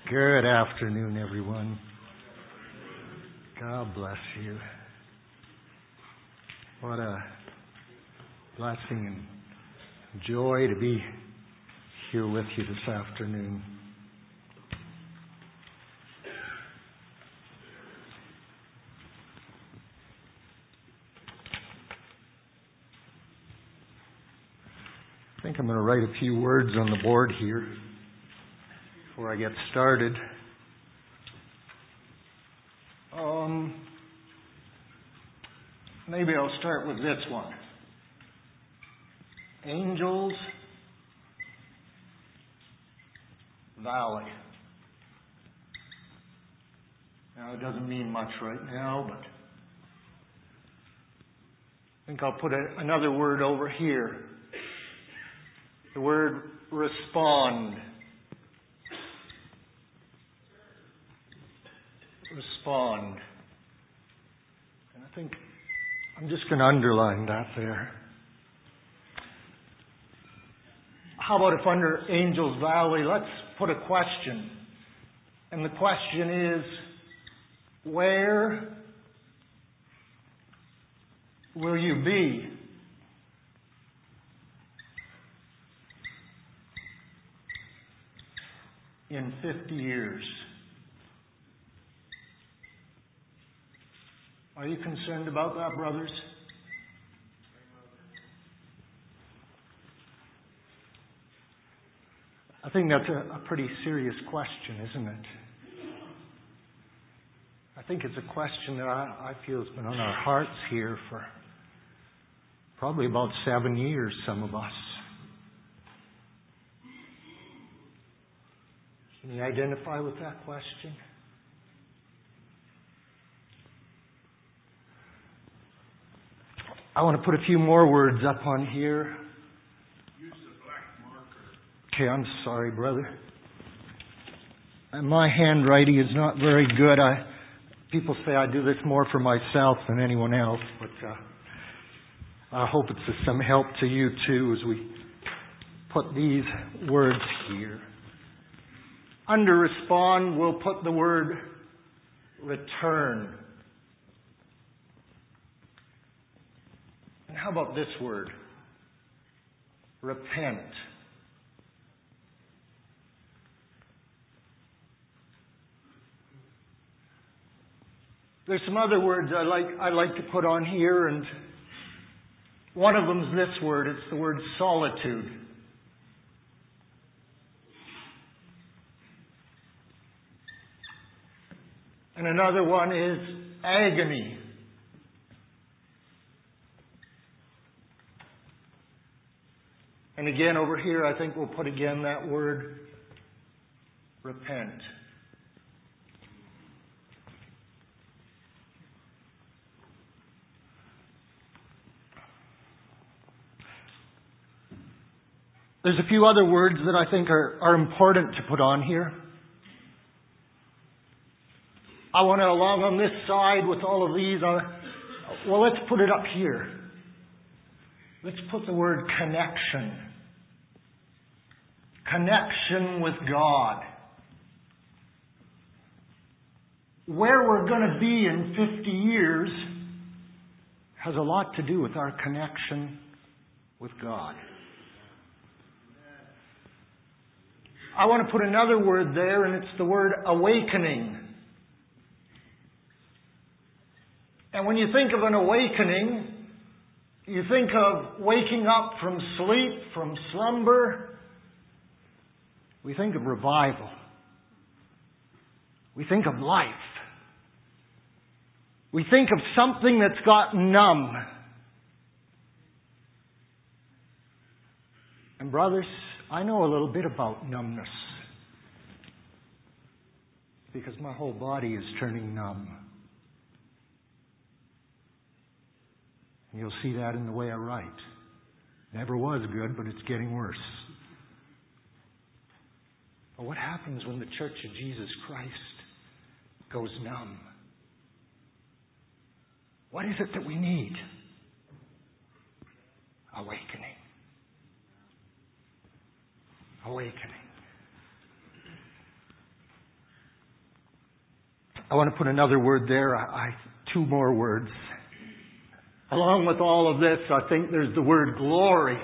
Good afternoon, everyone. God bless you. What a blessing and joy to be here with you this afternoon. I think I'm going to write a few words on the board here before I get started. Maybe I'll start with this one. Angels Valley. Now, it doesn't mean much right now, but I think I'll put another word over here. The word respond. Respond. And I think I'm just going to underline that there. How about if under Angels Valley, let's put a question. And the question is, where will you be in 50 years? Are you concerned about that, brothers? I think that's a pretty serious question, isn't it? I think it's a question that I feel has been on our hearts here for probably about 7 years, some of us. Can you identify with that question? I want to put a few more words up on here. Use the black marker. Okay, I'm sorry, brother. My handwriting is not very good. People say I do this more for myself than anyone else, but I hope it's of some help to you too as we put these words here. Under respond, we'll put the word return. And how about this word? Repent. There's some other words I like to put on here, and one of them is this word. It's the word solitude. And another one is agony. And again, over here, I think we'll put again that word repent. There's a few other words that I think are important to put on here. I want to, along on this side with all of these, let's put it up here. Let's put the word connection. Connection with God. Where we're going to be in 50 years has a lot to do with our connection with God. I want to put another word there, and it's the word awakening. And when you think of an awakening, you think of waking up from sleep, from slumber. We think of revival. We think of life. We think of something that's got numb. And brothers, I know a little bit about numbness because my whole body is turning numb. And you'll see that in the way I write. Never was good, but it's getting worse. But what happens when the Church of Jesus Christ goes numb? What is it that we need? Awakening. Awakening. I want to put another word there. Two more words. Along with all of this, I think there's the word glory.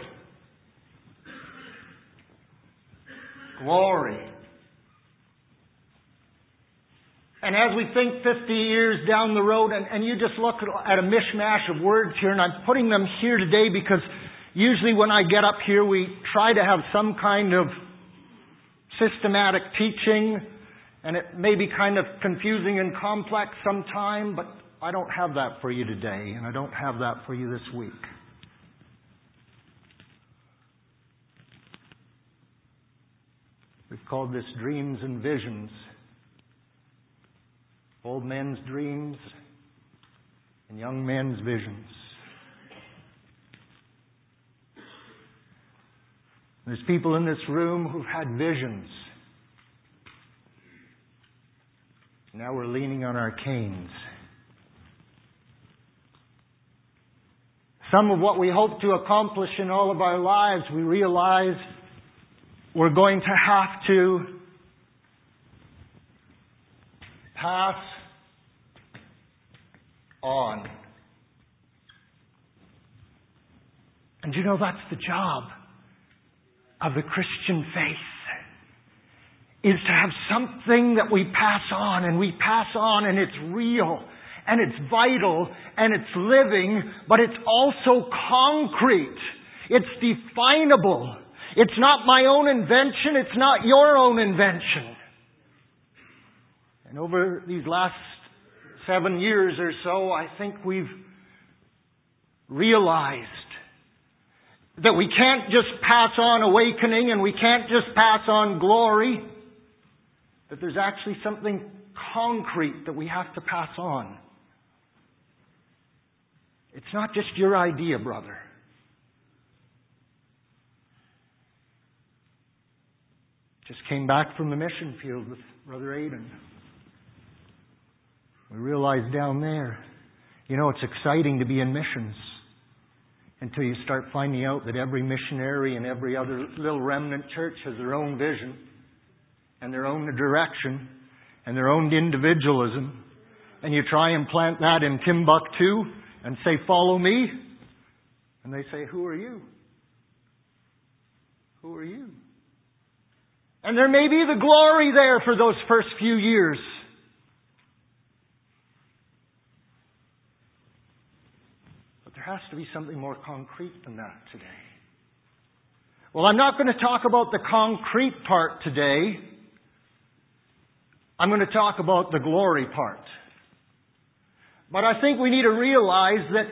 Glory. And as we think 50 years down the road, and you just look at a mishmash of words here, and I'm putting them here today because usually when I get up here, we try to have some kind of systematic teaching, and it may be kind of confusing and complex sometime, but I don't have that for you today, and I don't have that for you this week. We've called this dreams and visions. Old men's dreams and young men's visions. There's people in this room who've had visions. Now we're leaning on our canes. Some of what we hope to accomplish in all of our lives, we realize we're going to have to pass on. And you know, that's the job of the Christian faith, is to have something that we pass on, and we pass on, and it's real, and it's vital, and it's living, but it's also concrete. It's definable. It's not my own invention. It's not your own invention. And over these last 7 years or so, I think we've realized that we can't just pass on awakening and we can't just pass on glory, that there's actually something concrete that we have to pass on. It's not just your idea, brother. Just came back from the mission field with Brother Aidan. We realized down there, you know, it's exciting to be in missions until you start finding out that every missionary and every other little remnant church has their own vision and their own direction and their own individualism. And you try and plant that in Timbuktu and say, follow me. And they say, who are you? Who are you? And there may be the glory there for those first few years. But there has to be something more concrete than that today. Well, I'm not going to talk about the concrete part today. I'm going to talk about the glory part. But I think we need to realize that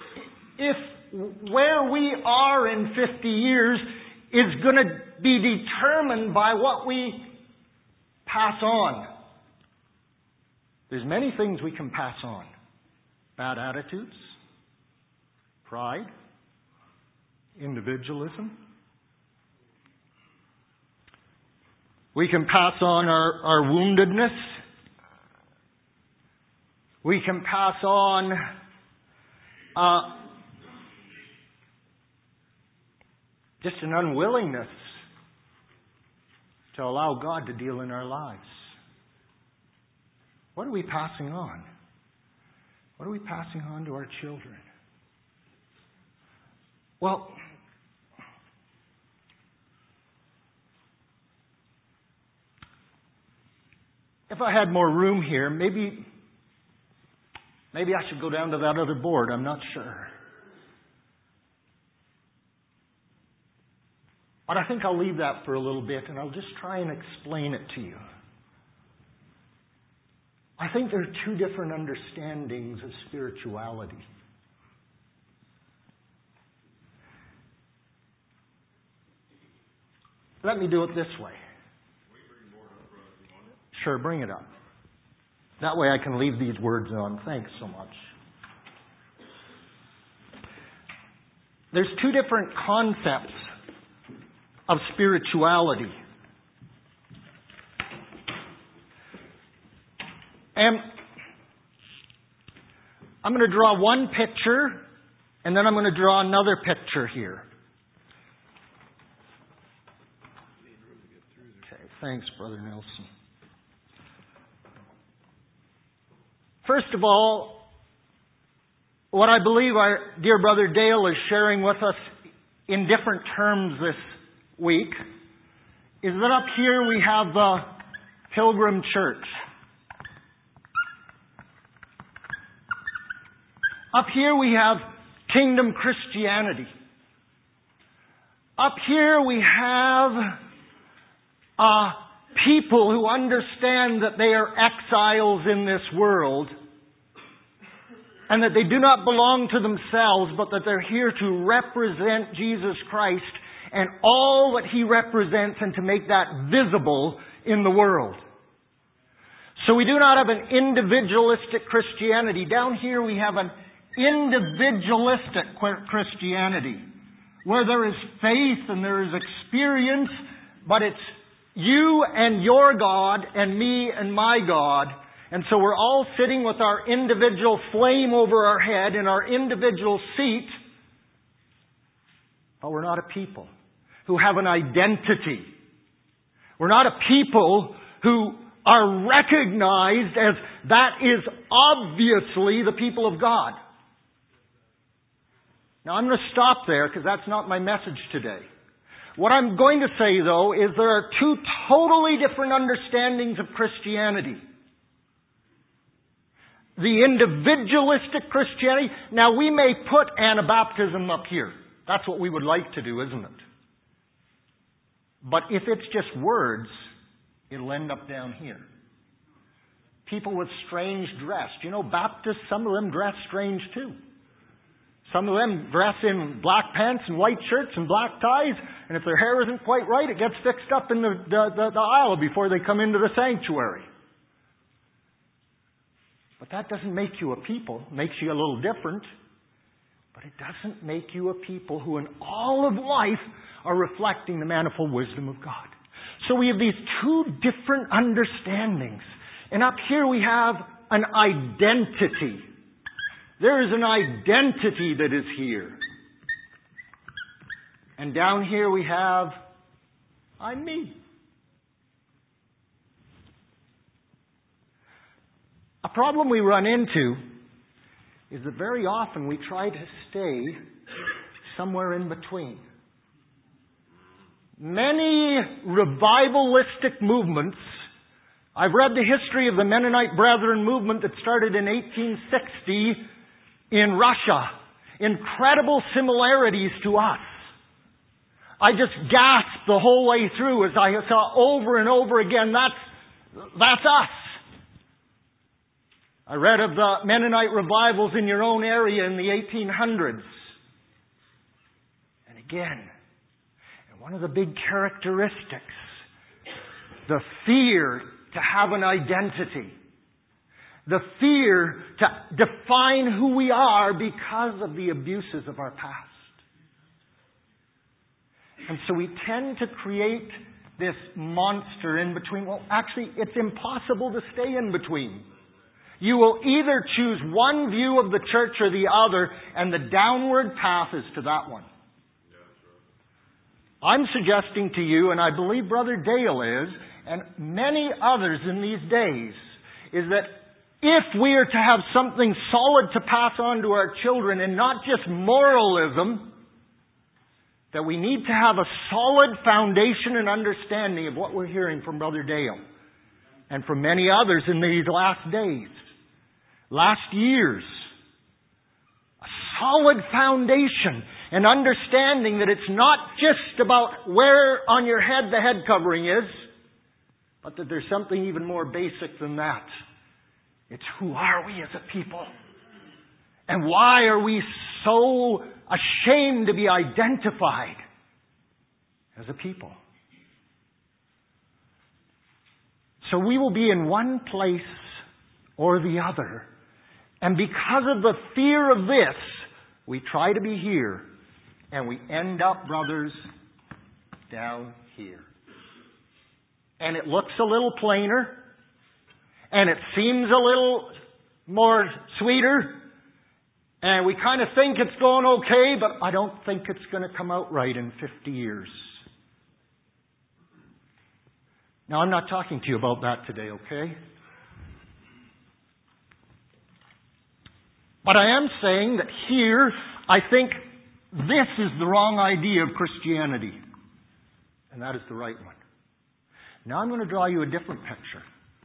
if where we are in 50 years is going to be determined by what we pass on. There's many things we can pass on. Bad attitudes, pride, individualism. We can pass on our woundedness. We can pass on just an unwillingness to allow God to deal in our lives. What are we passing on? What are we passing on to our children? Well, if I had more room here, maybe I should go down to that other board. I'm not sure. But I think I'll leave that for a little bit and I'll just try and explain it to you. I think there are two different understandings of spirituality. Let me do it this way. Sure, bring it up. That way I can leave these words on. Thanks so much. There's two different concepts of spirituality. And I'm going to draw one picture, and then I'm going to draw another picture here. Okay, thanks, Brother Nelson. First of all, what I believe our dear brother Dale is sharing with us in different terms this week is that up here we have the Pilgrim Church. Up here we have Kingdom Christianity. Up here we have people who understand that they are exiles in this world and that they do not belong to themselves, but that they're here to represent Jesus Christ and all that He represents and to make that visible in the world. So we do not have an individualistic Christianity. Down here we have an individualistic Christianity, where there is faith and there is experience, but it's you and your God and me and my God. And so we're all sitting with our individual flame over our head in our individual seat, but we're not a people who have an identity. We're not a people who are recognized as that is obviously the people of God. Now I'm going to stop there because that's not my message today. What I'm going to say though is there are two totally different understandings of Christianity. The individualistic Christianity. Now we may put Anabaptism up here. That's what we would like to do, isn't it? But if it's just words, it'll end up down here. People with strange dress. You know, Baptists, some of them dress strange too. Some of them dress in black pants and white shirts and black ties, and if their hair isn't quite right, it gets fixed up in the aisle before they come into the sanctuary. But that doesn't make you a people. It makes you a little different. But it doesn't make you a people who in all of life are reflecting the manifold wisdom of God. So we have these two different understandings. And up here we have an identity. There is an identity that is here. And down here we have, I'm me. A problem we run into is that very often we try to stay somewhere in between. Many revivalistic movements. I've read the history of the Mennonite Brethren movement that started in 1860 in Russia. Incredible similarities to us. I just gasped the whole way through as I saw over and over again, that's us. I read of the Mennonite revivals in your own area in the 1800s. And again, one of the big characteristics, the fear to have an identity. The fear to define who we are because of the abuses of our past. And so we tend to create this monster in between. Well, actually, it's impossible to stay in between. You will either choose one view of the church or the other, and the downward path is to that one. I'm suggesting to you, and I believe Brother Dale is, and many others in these days, is that if we are to have something solid to pass on to our children and not just moralism, that we need to have a solid foundation and understanding of what we're hearing from Brother Dale and from many others in these last days, last years. A solid foundation and understanding that it's not just about where on your head the head covering is, but that there's something even more basic than that. It's who are we as a people? And why are we so ashamed to be identified as a people? So we will be in one place or the other. And because of the fear of this, we try to be here. And we end up, brothers, down here. And it looks a little plainer. And it seems a little more sweeter. And we kind of think it's going okay, but I don't think it's going to come out right in 50 years. Now, I'm not talking to you about that today, okay? But I am saying that here, I think this is the wrong idea of Christianity. And that is the right one. Now I'm going to draw you a different picture.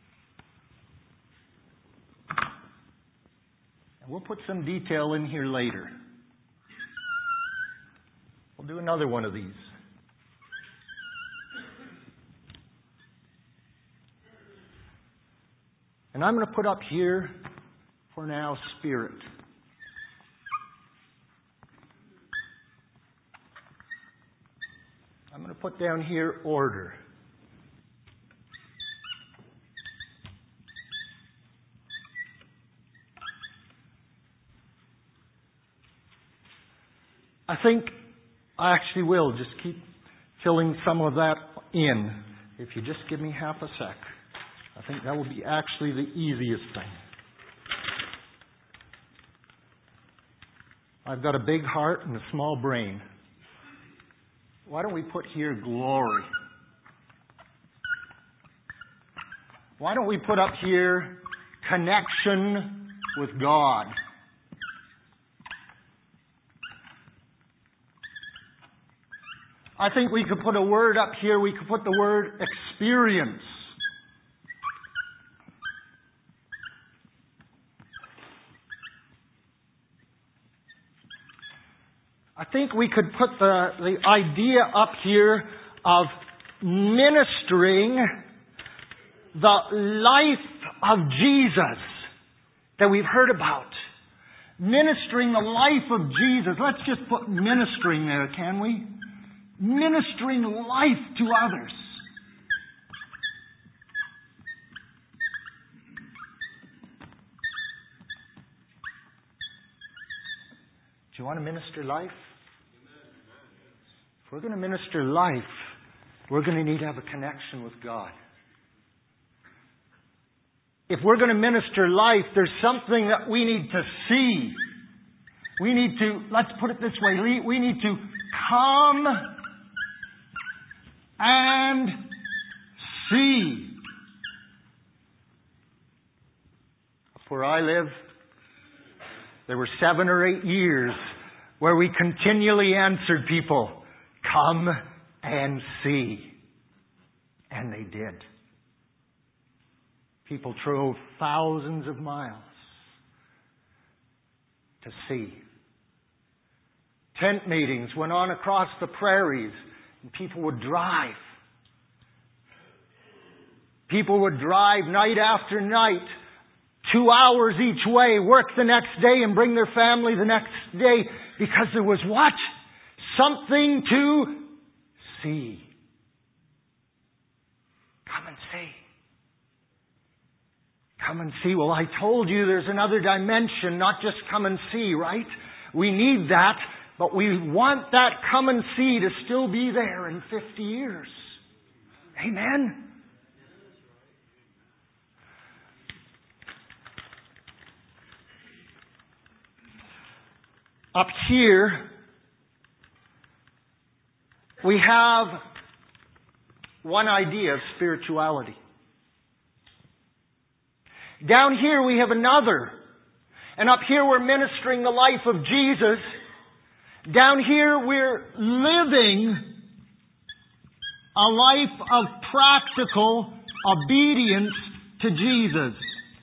And we'll put some detail in here later. We'll do another one of these. And I'm going to put up here, for now, spirit. I'm going to put down here order. I think I actually will just keep filling some of that in. If you just give me half a sec. I think that will be actually the easiest thing. I've got a big heart and a small brain. Why don't we put here glory? Why don't we put up here connection with God? I think we could put a word up here. We could put the word experience. I think we could put the idea up here of ministering the life of Jesus that we've heard about. Ministering the life of Jesus. Let's just put ministering there, can we? Ministering life to others. Do you want to minister life? If we're going to minister life, we're going to need to have a connection with God. If we're going to minister life, there's something that we need to see. We need to, let's put it this way, we need to come and see. Where I live, there were 7 or 8 years where we continually answered people, come and see. And they did. People drove thousands of miles to see. Tent meetings went on across the prairies, and people would drive. People would drive night after night, 2 hours each way, work the next day and bring their family the next day, because there was what? Something to see. Come and see. Come and see. Well, I told you there's another dimension, not just come and see, right? We need that, but we want that come and see to still be there in 50 years. Amen? Up here, we have one idea of spirituality. Down here we have another. And up here we're ministering the life of Jesus. Down here we're living a life of practical obedience to Jesus.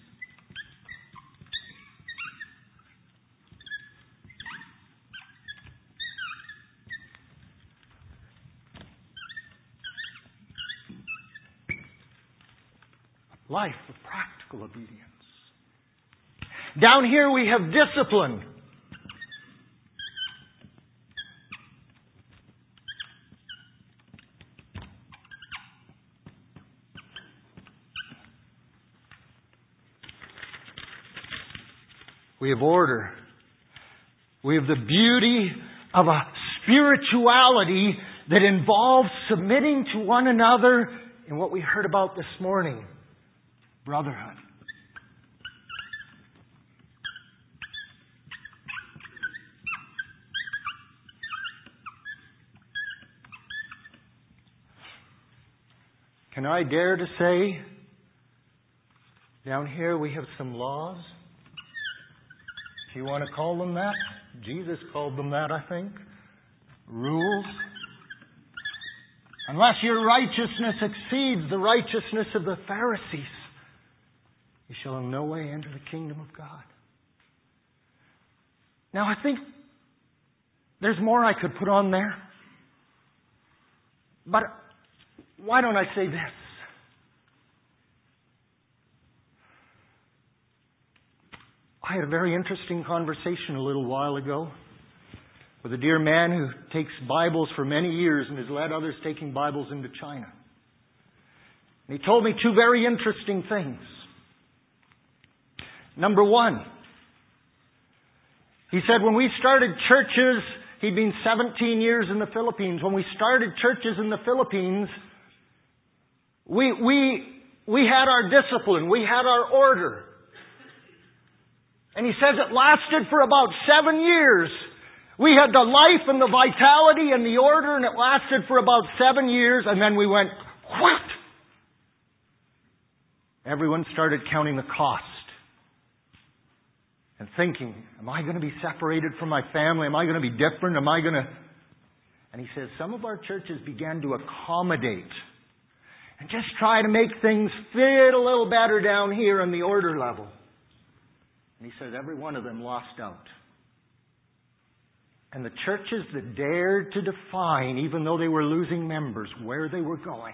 Life of practical obedience. Down here we have discipline. We have order. We have the beauty of a spirituality that involves submitting to one another in what we heard about this morning. Brotherhood. Can I dare to say, down here we have some laws if you want to call them that. Jesus called them that, I think. Rules. Unless your righteousness exceeds the righteousness of the Pharisees, you shall in no way enter the kingdom of God. Now, I think there's more I could put on there. But why don't I say this? I had a very interesting conversation a little while ago with a dear man who takes Bibles for many years and has led others taking Bibles into China. And he told me two very interesting things. Number one, he said when we started churches, he'd been 17 years in the Philippines. When we started churches in the Philippines, we had our discipline. We had our order. And he says it lasted for about 7 years. We had the life and the vitality and the order, and it lasted for about 7 years, and then we went, what? Everyone started counting the cost and thinking, am I going to be separated from my family? Am I going to be different? Am I going to... And he says some of our churches began to accommodate and just try to make things fit a little better down here on the order level. And he says every one of them lost out. And the churches that dared to define, even though they were losing members, where they were going.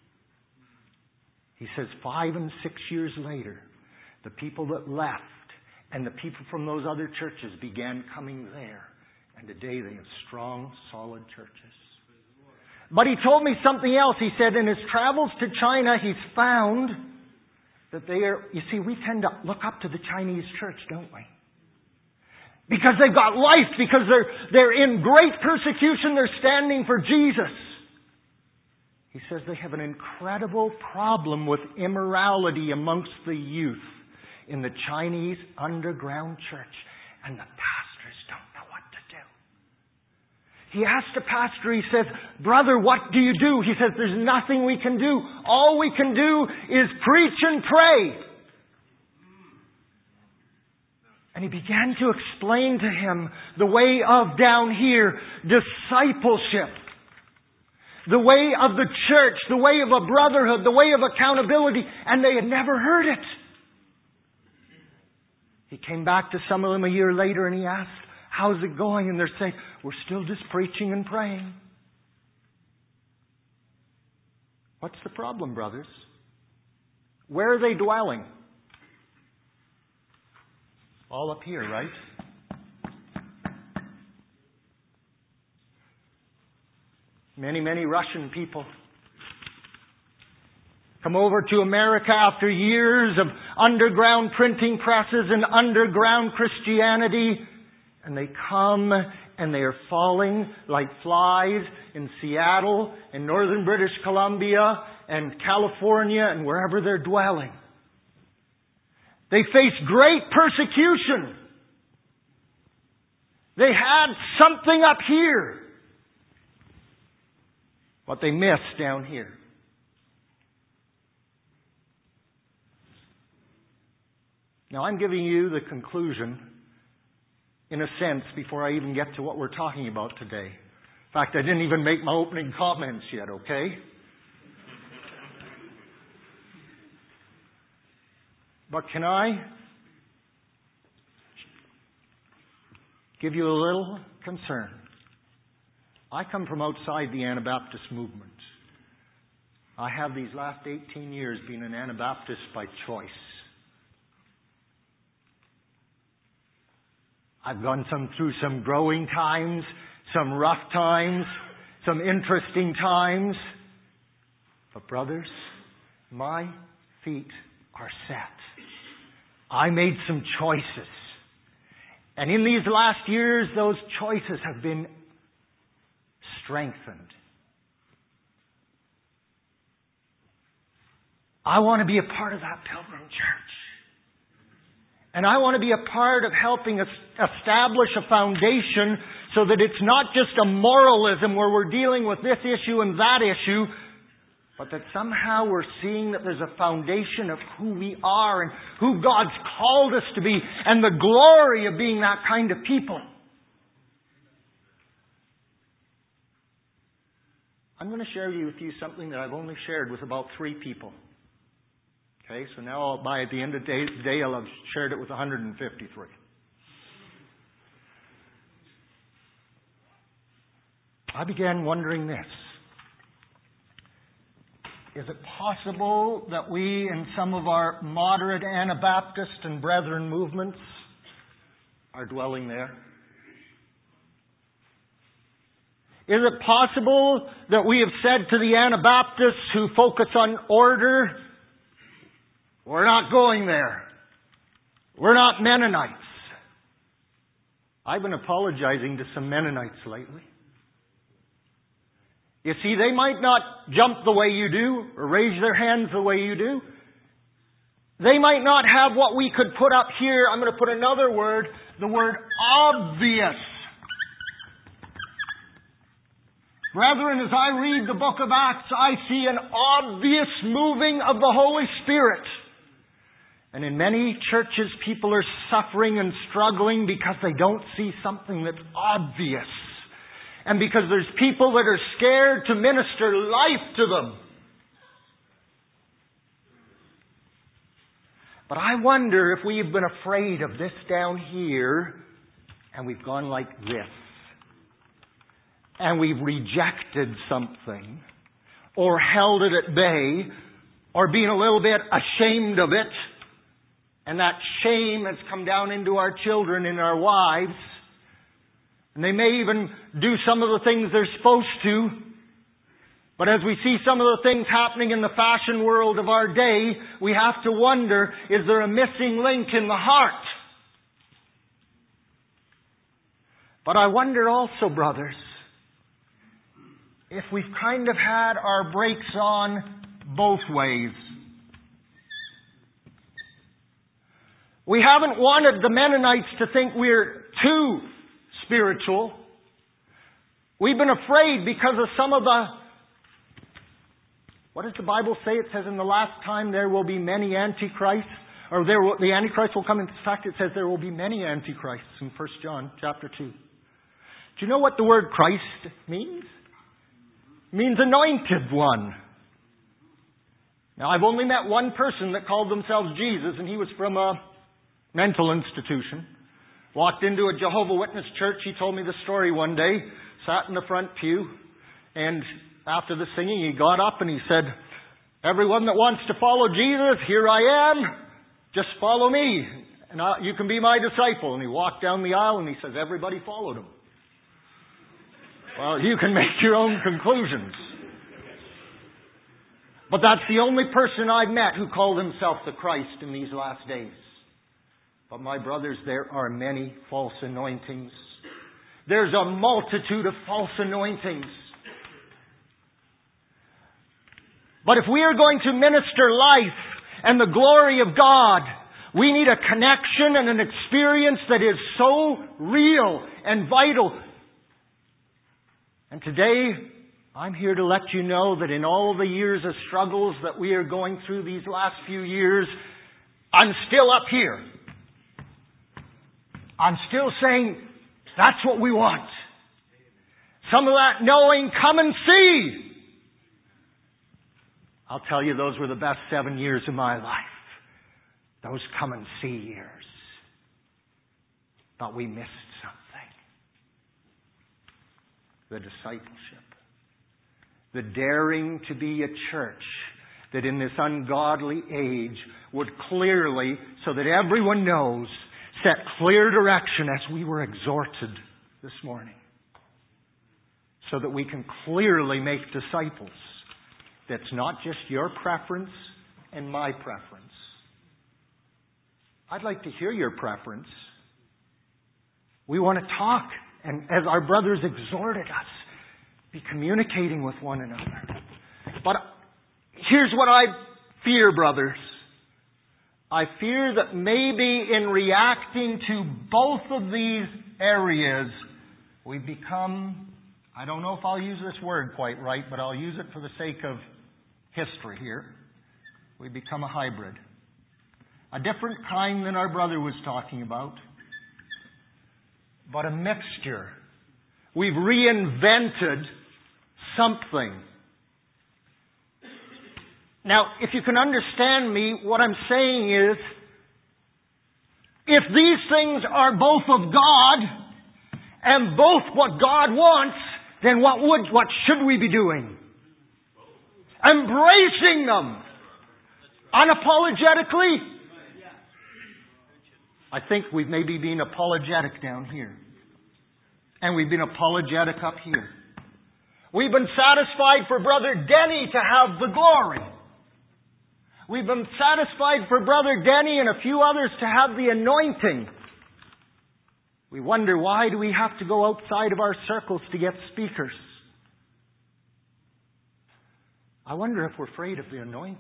He says 5 and 6 years later, the people that left and the people from those other churches began coming there. And today they have strong, solid churches. But he told me something else. He said in his travels to China, he's found that they are... You see, we tend to look up to the Chinese church, don't we? Because they've got life, because they're in great persecution, they're standing for Jesus. He says they have an incredible problem with immorality amongst the youth in the Chinese underground church. And the pastors don't know what to do. He asked the pastor, he says, brother, what do you do? He says, there's nothing we can do. All we can do is preach and pray. And he began to explain to him the way of down here, discipleship. The way of the church, the way of a brotherhood, the way of accountability. And they had never heard it. He came back to some of them a year later and he asked, how's it going? And they're saying, we're still just preaching and praying. What's the problem, brothers? Where are they dwelling? All up here, right? Many, many Russian people come over to America after years of underground printing presses and underground Christianity. And they come and they are falling like flies in Seattle and northern British Columbia and California and wherever they're dwelling. They face great persecution. They had something up here. What they missed down here. Now I'm giving you the conclusion, in a sense, before I even get to what we're talking about today. In fact, I didn't even make my opening comments yet, okay? But can I give you a little concern? I come from outside the Anabaptist movement. I have these last 18 years been an Anabaptist by choice. I've gone through some growing times, some rough times, some interesting times. But brothers, my feet are set. I made some choices. And in these last years, those choices have been strengthened. I want to be a part of that Pilgrim Church. And I want to be a part of helping us establish a foundation so that it's not just a moralism where we're dealing with this issue and that issue, but that somehow we're seeing that there's a foundation of who we are and who God's called us to be and the glory of being that kind of people. I'm going to share with you something that I've only shared with about 3 people. Okay, so now at the end of the day, I'll have shared it with 153. I began wondering this. Is it possible that we, in some of our moderate Anabaptist and Brethren movements, are dwelling there? Is it possible that we have said to the Anabaptists who focus on order, we're not going there. We're not Mennonites. I've been apologizing to some Mennonites lately. You see, they might not jump the way you do or raise their hands the way you do. They might not have what we could put up here. I'm going to put another word, the word obvious. Brethren, as I read the book of Acts, I see an obvious moving of the Holy Spirit. And in many churches, people are suffering and struggling because they don't see something that's obvious. And because there's people that are scared to minister life to them. But I wonder if we've been afraid of this down here and we've gone like this. And we've rejected something or held it at bay or been a little bit ashamed of it. And that shame has come down into our children and our wives. And they may even do some of the things they're supposed to. But as we see some of the things happening in the fashion world of our day, we have to wonder, is there a missing link in the heart? But I wonder also, brothers, if we've kind of had our brakes on both ways. We haven't wanted the Mennonites to think we're too spiritual. We've been afraid because of some of the... What does the Bible say? It says in the last time there will be many antichrists. Or the Antichrist will come. In fact, it says there will be many antichrists in 1 John chapter 2. Do you know what the word Christ means? It means anointed one. Now, I've only met one person that called themselves Jesus, and he was from a mental institution. Walked into a Jehovah's Witness church. He told me the story one day. Sat in the front pew. And after the singing, he got up and he said, everyone that wants to follow Jesus, here I am. Just follow me. And you can be my disciple. And he walked down the aisle and he says, everybody followed him. Well, you can make your own conclusions. But that's the only person I've met who called himself the Christ in these last days. But my brothers, there are many false anointings. There's a multitude of false anointings. But if we are going to minister life and the glory of God, we need a connection and an experience that is so real and vital. And today, I'm here to let you know that in all the years of struggles that we are going through these last few years, I'm still up here. I'm still saying, that's what we want. Some of that knowing, come and see. I'll tell you, those were the best 7 years of my life. Those come and see years. But we missed something. The discipleship. The daring to be a church that in this ungodly age would clearly, so that everyone knows, set clear direction as we were exhorted this morning. So that we can clearly make disciples. That's not just your preference and my preference. I'd like to hear your preference. We want to talk. And as our brothers exhorted us, be communicating with one another. But here's what I fear, brothers. I fear that maybe in reacting to both of these areas, we become, I don't know if I'll use this word quite right, but I'll use it for the sake of history here. We become a hybrid. A different kind than our brother was talking about, but a mixture. We've reinvented something. Now, if you can understand me, what I'm saying is, if these things are both of God and both what God wants, then what should we be doing? Embracing them unapologetically. I think we've maybe been apologetic down here. And we've been apologetic up here. We've been satisfied for Brother Denny to have the glory. We've been satisfied for Brother Denny and a few others to have the anointing. We wonder, why do we have to go outside of our circles to get speakers? I wonder if we're afraid of the anointing.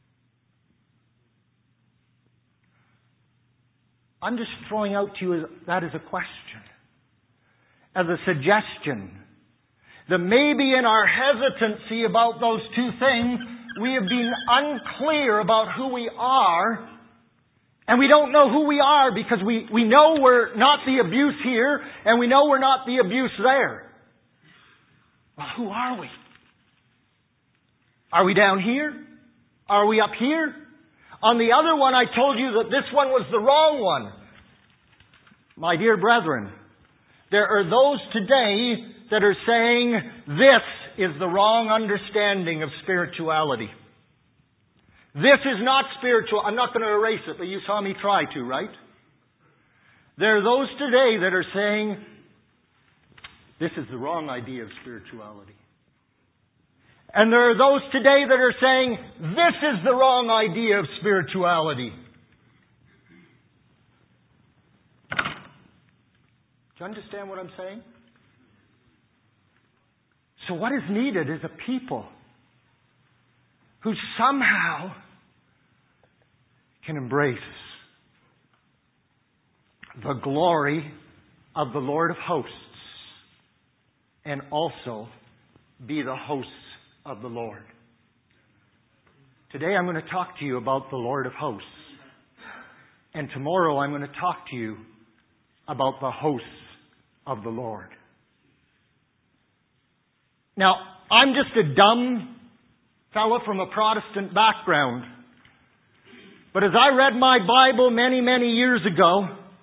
I'm just throwing out to you that as a question, as a suggestion, that maybe in our hesitancy about those two things, we have been unclear about who we are, and we don't know who we are because we know we're not the abuse here, and we know we're not the abuse there. Well, who are we? Are we down here? Are we up here? On the other one, I told you that this one was the wrong one. My dear brethren, there are those today that are saying this is the wrong understanding of spirituality. This is not spiritual. I'm not going to erase it, but you saw me try to, right? There are those today that are saying this is the wrong idea of spirituality. And there are those today that are saying, this is the wrong idea of spirituality. Do you understand what I'm saying? So what is needed is a people who somehow can embrace the glory of the Lord of hosts and also be the hosts of the Lord. Today I'm going to talk to you about the Lord of hosts. And tomorrow I'm going to talk to you about the hosts of the Lord. Now, I'm just a dumb fellow from a Protestant background. But as I read my Bible many, many years ago,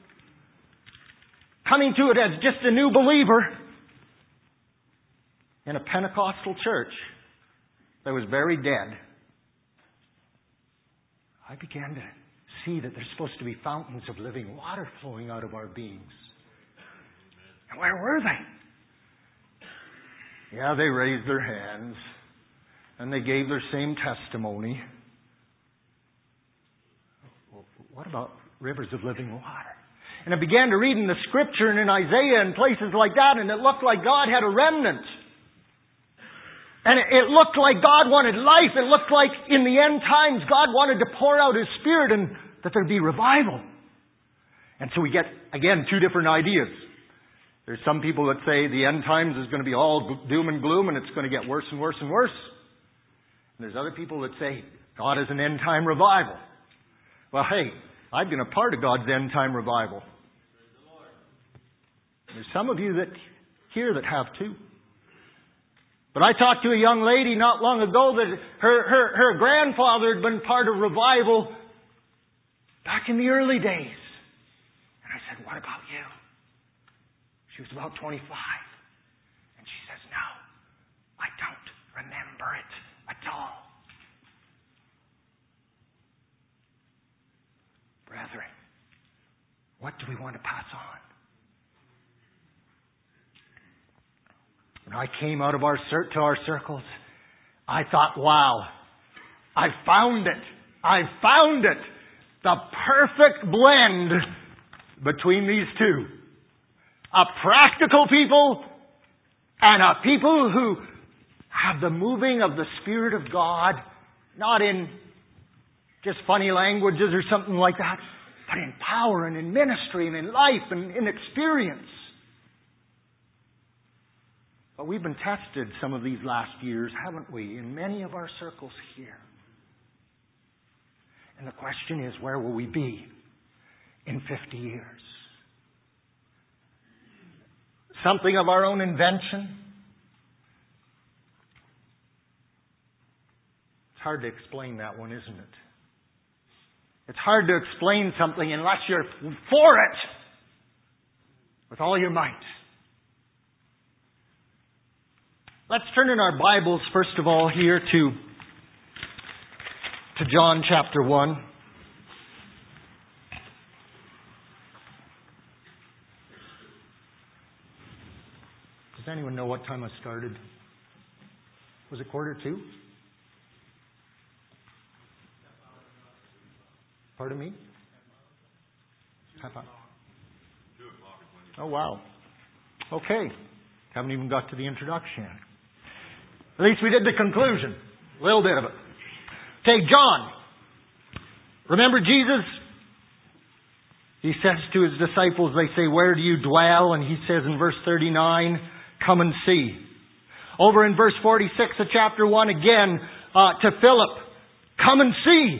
coming to it as just a new believer in a Pentecostal church that was very dead, I began to see that there's supposed to be fountains of living water flowing out of our beings. And where were they? Yeah, they raised their hands and they gave their same testimony. Well, what about rivers of living water? And I began to read in the Scripture and in Isaiah and places like that, and it looked like God had a remnant. And it looked like God wanted life. It looked like in the end times God wanted to pour out His Spirit and that there'd be revival. And so we get, again, two different ideas. There's some people that say the end times is going to be all doom and gloom and it's going to get worse and worse and worse. And there's other people that say God is an end time revival. Well, hey, I've been a part of God's end time revival. There's some of you that here that have too. But I talked to a young lady not long ago that her grandfather had been part of revival back in the early days. And I said, what about you? She was about 25. And she says, no, I don't remember it at all. Brethren, what do we want to pass on? When I came out of to our circles, I thought, wow, I found it. I found it. The perfect blend between these two. A practical people and a people who have the moving of the Spirit of God, not in just funny languages or something like that, but in power and in ministry and in life and in experience. But we've been tested some of these last years, haven't we, in many of our circles here. And the question is, where will we be in 50 years? Something of our own invention? It's hard to explain that one, isn't it? It's hard to explain something unless you're for it with all your might. Let's turn in our Bibles, first of all, here to John chapter 1. Does anyone know what time I started? Was it 1:45? Pardon me? Half hour. Oh, wow. Okay. Haven't even got to the introduction yet. At least we did the conclusion. A little bit of it. Okay, John. Remember Jesus? He says to His disciples, they say, where do you dwell? And He says in verse 39, come and see. Over in verse 46 of chapter 1 again, to Philip, come and see.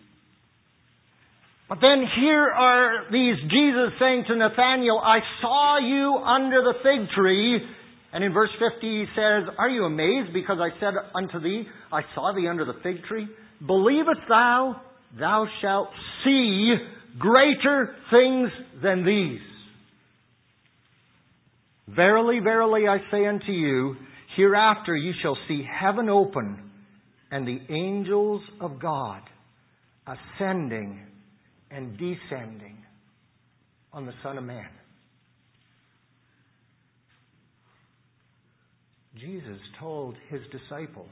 But then here are these Jesus saying to Nathanael, I saw you under the fig tree. And in verse 50 He says, are you amazed because I said unto thee, I saw thee under the fig tree? Believest thou, thou shalt see greater things than these. Verily, verily, I say unto you, hereafter you shall see heaven open, and the angels of God ascending and descending on the Son of Man. Jesus told His disciples,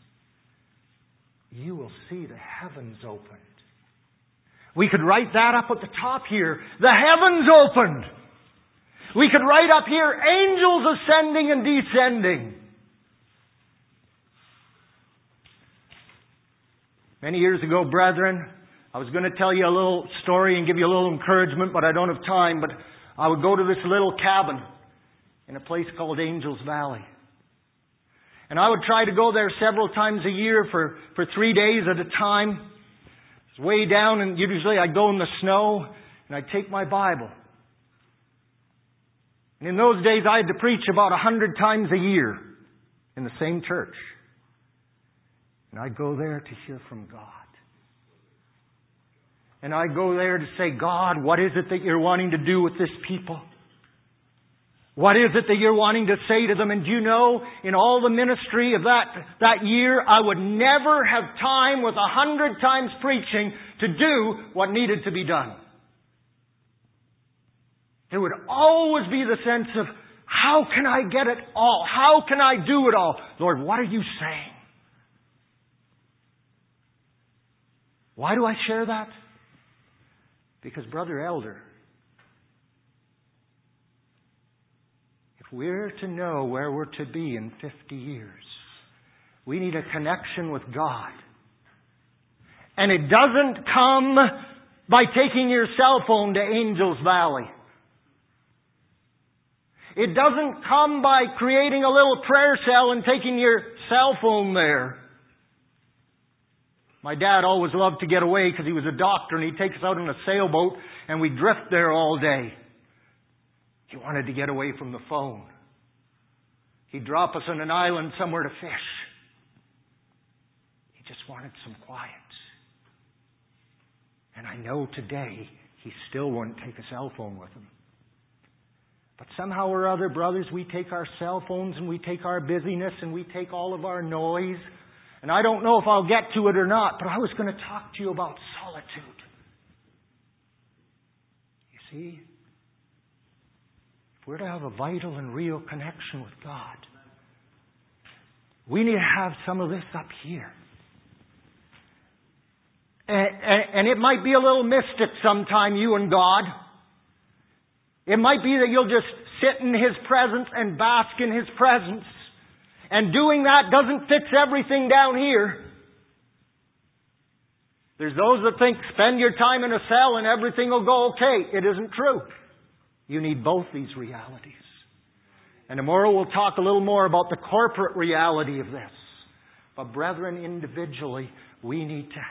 you will see the heavens opened. We could write that up at the top here. The heavens opened. We could write up here, angels ascending and descending. Many years ago, brethren, I was going to tell you a little story and give you a little encouragement, but I don't have time. But I would go to this little cabin in a place called Angels Valley. And I would try to go there several times a year for 3 days at a time. It's way down, and usually I'd go in the snow, and I'd take my Bible. And in those days, I had to preach about 100 times a year in the same church. And I'd go there to hear from God. And I'd go there to say, God, what is it that you're wanting to do with this people? What is it that you're wanting to say to them? And do you know, in all the ministry of that year, I would never have time with 100 times preaching to do what needed to be done. There would always be the sense of, how can I get it all? How can I do it all? Lord, what are you saying? Why do I share that? Because, Brother Elder, if we're to know where we're to be in 50 years, we need a connection with God. And it doesn't come by taking your cell phone to Angels Valley. It doesn't come by creating a little prayer cell and taking your cell phone there. My dad always loved to get away because he was a doctor, and he'd take us out on a sailboat and we'd drift there all day. He wanted to get away from the phone. He'd drop us on an island somewhere to fish. He just wanted some quiet. And I know today he still wouldn't take a cell phone with him. But somehow or other, brothers, we take our cell phones and we take our busyness and we take all of our noise. And I don't know if I'll get to it or not, but I was going to talk to you about solitude. You see, if we're to have a vital and real connection with God, we need to have some of this up here. And it might be a little mystic sometime, you and God. It might be that you'll just sit in His presence and bask in His presence. And doing that doesn't fix everything down here. There's those that think spend your time in a cell and everything will go okay. It isn't true. You need both these realities. And tomorrow we'll talk a little more about the corporate reality of this. But brethren, individually, we need to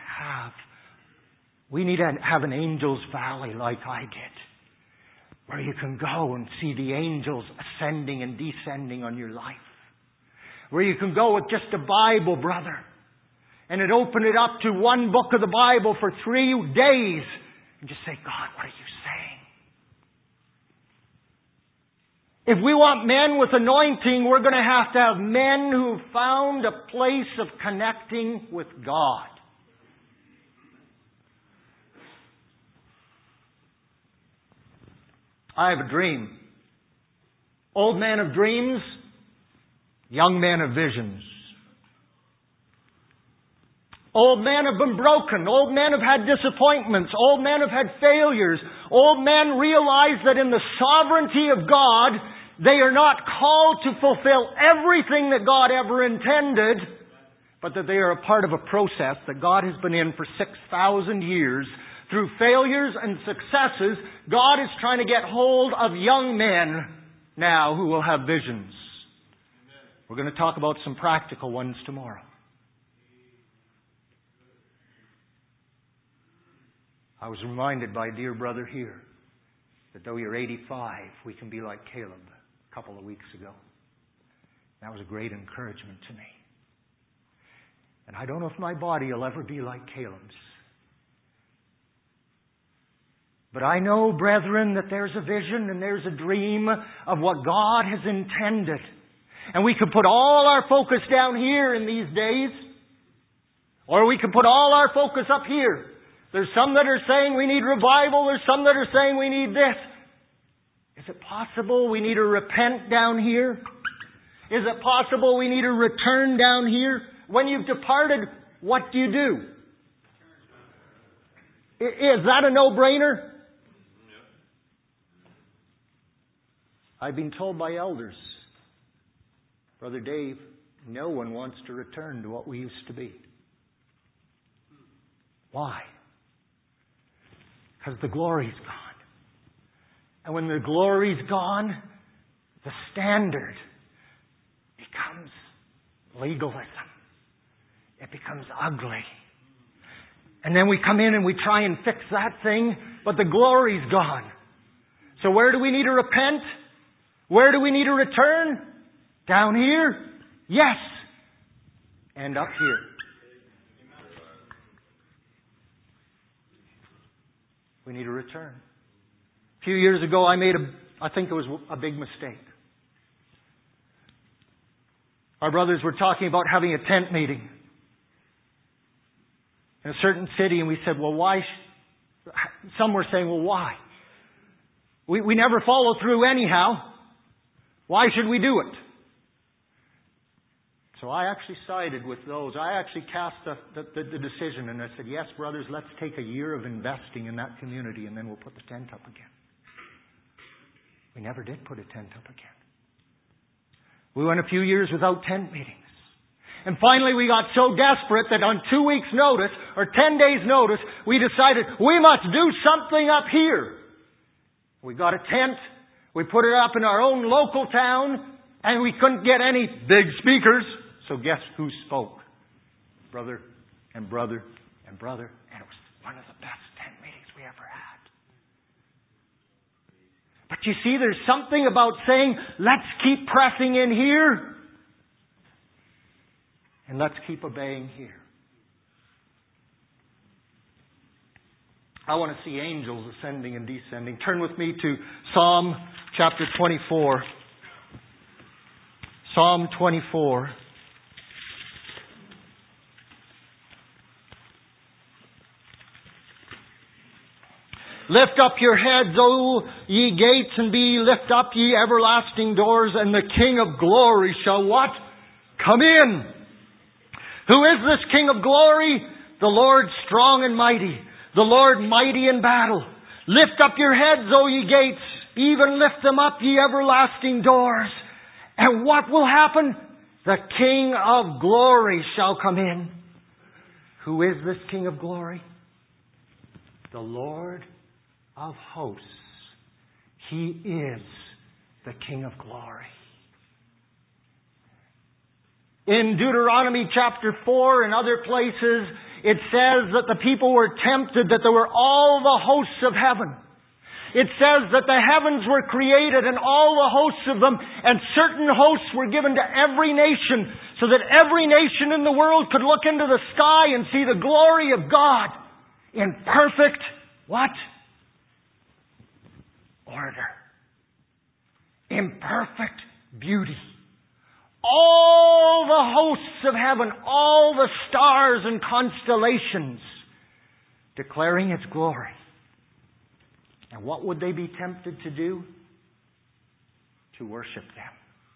have an angel's valley like I did, where you can go and see the angels ascending and descending on your life. Where you can go with just a Bible, brother, and open it up to one book of the Bible for 3 days and just say, God, what are you saying? If we want men with anointing, we're going to have men who found a place of connecting with God. I have a dream. Old man of dreams, young man of visions. Old men have been broken. Old men have had disappointments. Old men have had failures. Old men realize that in the sovereignty of God, they are not called to fulfill everything that God ever intended, but that they are a part of a process that God has been in for 6,000 years. Through failures and successes, God is trying to get hold of young men now who will have visions. We're going to talk about some practical ones tomorrow. I was reminded by a dear brother here that though you're 85, we can be like Caleb a couple of weeks ago. That was a great encouragement to me. And I don't know if my body will ever be like Caleb's. But I know, brethren, that there's a vision and there's a dream of what God has intended. And we can put all our focus down here in these days, or we can put all our focus up here. There's some that are saying we need revival. There's some that are saying we need this. Is it possible we need to repent down here? Is it possible we need to return down here? When you've departed, what do you do? Is that a no-brainer? I've been told by elders, Brother Dave, no one wants to return to what we used to be. Why? Because the glory's gone. And when the glory's gone, the standard becomes legalism. It becomes ugly. And then we come in and we try and fix that thing, but the glory's gone. So where do we need to repent? Where do we need to return? Down here? Yes. And up here. We need to return. A few years ago, I think it was a big mistake. Our brothers were talking about having a tent meeting in a certain city, and we said, well, why? Some were saying, well, why? We never follow through anyhow. Why should we do it? So I actually sided with those. I actually cast the decision, and I said, yes, brothers, let's take a year of investing in that community, and then we'll put the tent up again. We never did put a tent up again. We went a few years without tent meetings. And finally we got so desperate that on 2 weeks' notice, or 10 days' notice, we decided we must do something up here. We got a tent. We put it up in our own local town, and we couldn't get any big speakers. So guess who spoke? Brother and brother and brother. And it was one of the best tent meetings we ever had. But you see, there's something about saying, let's keep pressing in here. And let's keep obeying here. I want to see angels ascending and descending. Turn with me to Psalm chapter 24. Psalm 24. Lift up your heads, O ye gates, and be lift up, ye everlasting doors, and the King of glory shall what? Come in. Who is this King of glory? The Lord strong and mighty, the Lord mighty in battle. Lift up your heads, O ye gates, even lift them up, ye everlasting doors. And what will happen? The King of glory shall come in. Who is this King of glory? The Lord of hosts. He is the King of glory. In Deuteronomy chapter 4 and other places, it says that the people were tempted, that there were all the hosts of heaven. It says that the heavens were created and all the hosts of them, and certain hosts were given to every nation, so that every nation in the world could look into the sky and see the glory of God in perfect, what? Order. In perfect beauty. All the hosts of heaven, all the stars and constellations, declaring its glory. And what would they be tempted to do? To worship them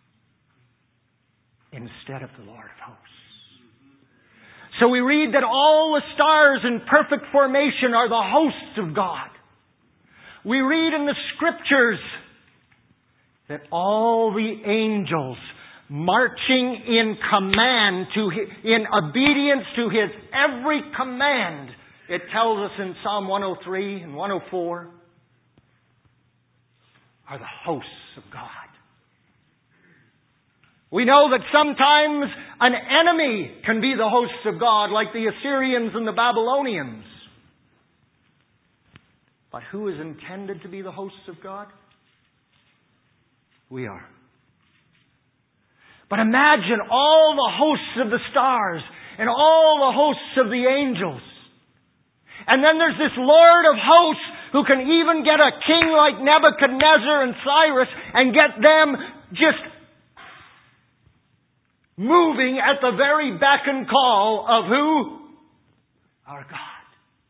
instead of the Lord of hosts. So we read that all the stars in perfect formation are the hosts of God. We read in the Scriptures that all the angels marching in command in obedience to His every command. It tells us in Psalm 103 and 104 are the hosts of God. We know that sometimes an enemy can be the hosts of God, like the Assyrians and the Babylonians. But who is intended to be the hosts of God? We are. But imagine all the hosts of the stars and all the hosts of the angels. And then there's this Lord of hosts who can even get a king like Nebuchadnezzar and Cyrus and get them just moving at the very beck and call of who? Our God.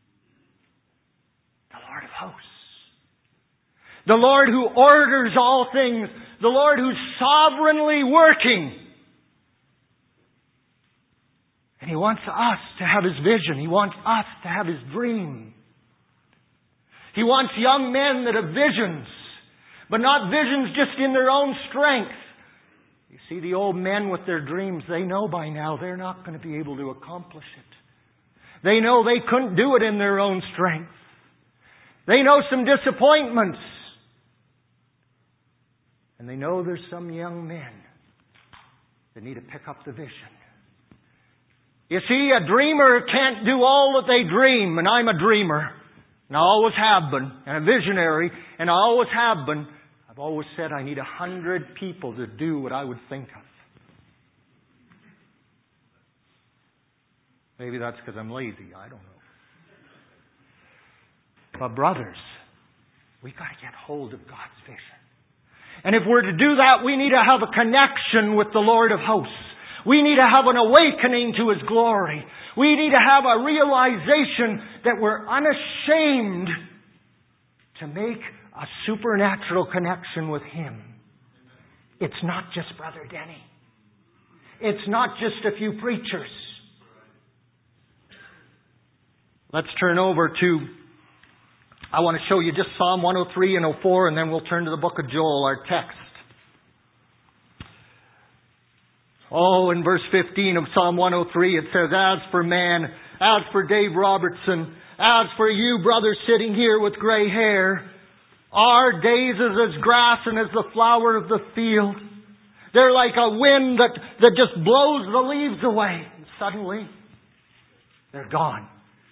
The Lord of hosts. The Lord who orders all things. The Lord who's sovereignly working. And He wants us to have His vision. He wants us to have His dream. He wants young men that have visions, but not visions just in their own strength. You see, the old men with their dreams, they know by now they're not going to be able to accomplish it. They know they couldn't do it in their own strength. They know some disappointments. And they know there's some young men that need to pick up the vision. You see, a dreamer can't do all that they dream, and I'm a dreamer. And I always have been, and a visionary, and I always have been. I've always said I need 100 people to do what I would think of. Maybe that's because I'm lazy. I don't know. But brothers, we've got to get hold of God's vision. And if we're to do that, we need to have a connection with the Lord of hosts. We need to have an awakening to His glory. We need to have a realization that we're unashamed to make a supernatural connection with Him. It's not just Brother Denny. It's not just a few preachers. Let's turn over to, I want to show you just Psalm 103 and 04, and then we'll turn to the book of Joel, our text. Oh, in verse 15 of Psalm 103, it says, as for man, as for Dave Robertson, as for you, brother, sitting here with gray hair, our days is as grass and as the flower of the field. They're like a wind that just blows the leaves away. And suddenly, they're gone.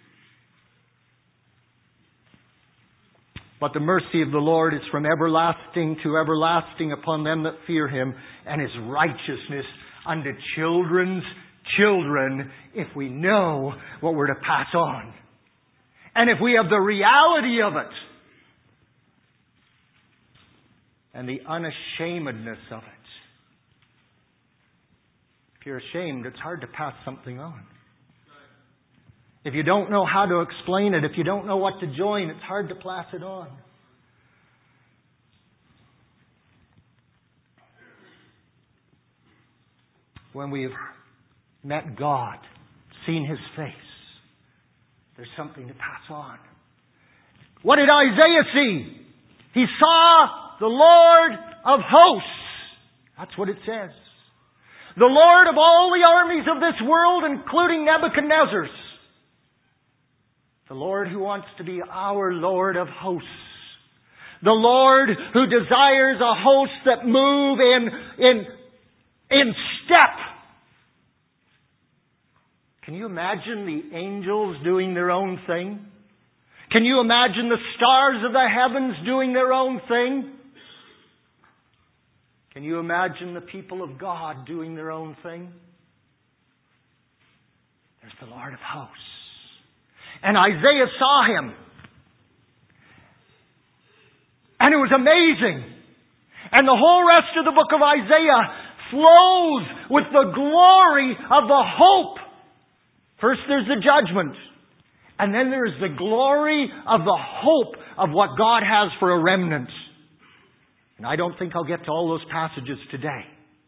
But the mercy of the Lord is from everlasting to everlasting upon them that fear Him, and His righteousness unto children's children, if we know what we're to pass on. And if we have the reality of it, and the unashamedness of it. If you're ashamed, it's hard to pass something on. If you don't know how to explain it, if you don't know what to join, it's hard to pass it on. When we've met God, seen His face, there's something to pass on. What did Isaiah see? He saw the Lord of hosts. That's what it says. The Lord of all the armies of this world, including Nebuchadnezzar's. The Lord who wants to be our Lord of hosts. The Lord who desires a host that move in step Can you imagine the angels doing their own thing? Can you imagine the stars of the heavens doing their own thing? Can you imagine the people of God doing their own thing? There's the Lord of hosts. And Isaiah saw Him. And it was amazing. And the whole rest of the book of Isaiah flows with the glory of the hope. First there's the judgment. And then there's the glory of the hope of what God has for a remnant. And I don't think I'll get to all those passages today.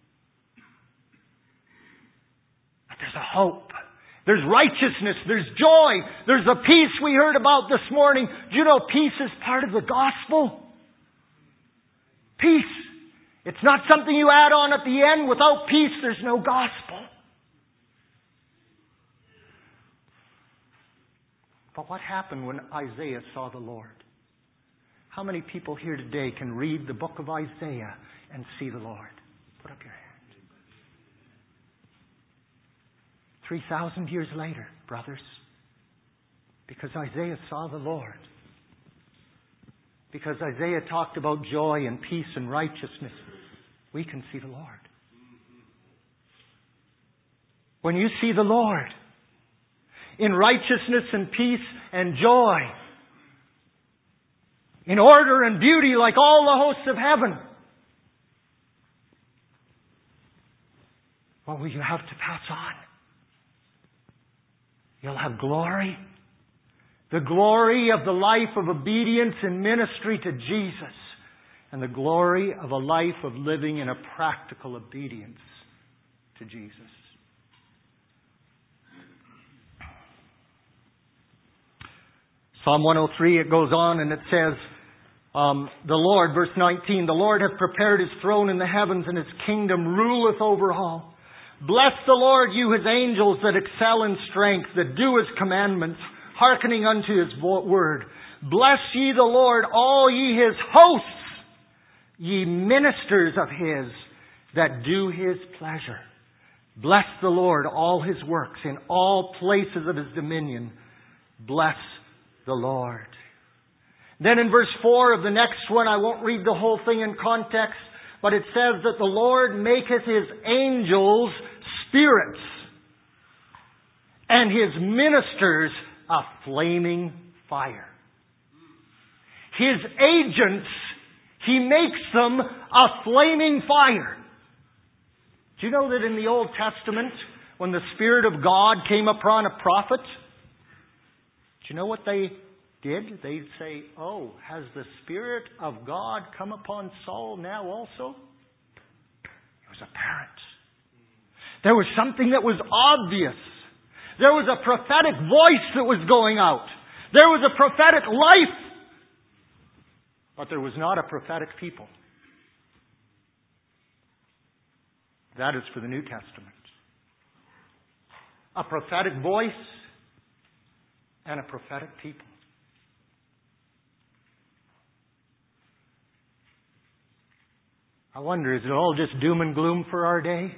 But there's a hope. There's righteousness. There's joy. There's the peace we heard about this morning. Do you know peace is part of the gospel? Peace. It's not something you add on at the end. Without peace, there's no gospel. But what happened when Isaiah saw the Lord? How many people here today can read the book of Isaiah and see the Lord? Put up your hand. 3,000 years later, brothers, because Isaiah saw the Lord. Because Isaiah talked about joy and peace and righteousness, we can see the Lord. When you see the Lord in righteousness and peace and joy, in order and beauty like all the hosts of heaven, what will you have to pass on? You'll have glory. The glory of the life of obedience and ministry to Jesus. And the glory of a life of living in a practical obedience to Jesus. Psalm 103, it goes on and it says, the Lord, verse 19, the Lord hath prepared His throne in the heavens, and His kingdom ruleth over all. Bless the Lord, you His angels that excel in strength, that do His commandments, hearkening unto His word. Bless ye the Lord, all ye His hosts, ye ministers of His that do His pleasure. Bless the Lord, all His works, in all places of His dominion. Bless the Lord. Then in verse 4 of the next one, I won't read the whole thing in context, but it says that the Lord maketh His angels spirits, and His ministers a flaming fire. His agents, He makes them a flaming fire. Do you know that in the Old Testament, when the Spirit of God came upon a prophet, do you know what they did? They'd say, oh, has the Spirit of God come upon Saul now also? It was apparent. There was something that was obvious. There was a prophetic voice that was going out. There was a prophetic life. But there was not a prophetic people. That is for the New Testament. A prophetic voice and a prophetic people. I wonder, is it all just doom and gloom for our day?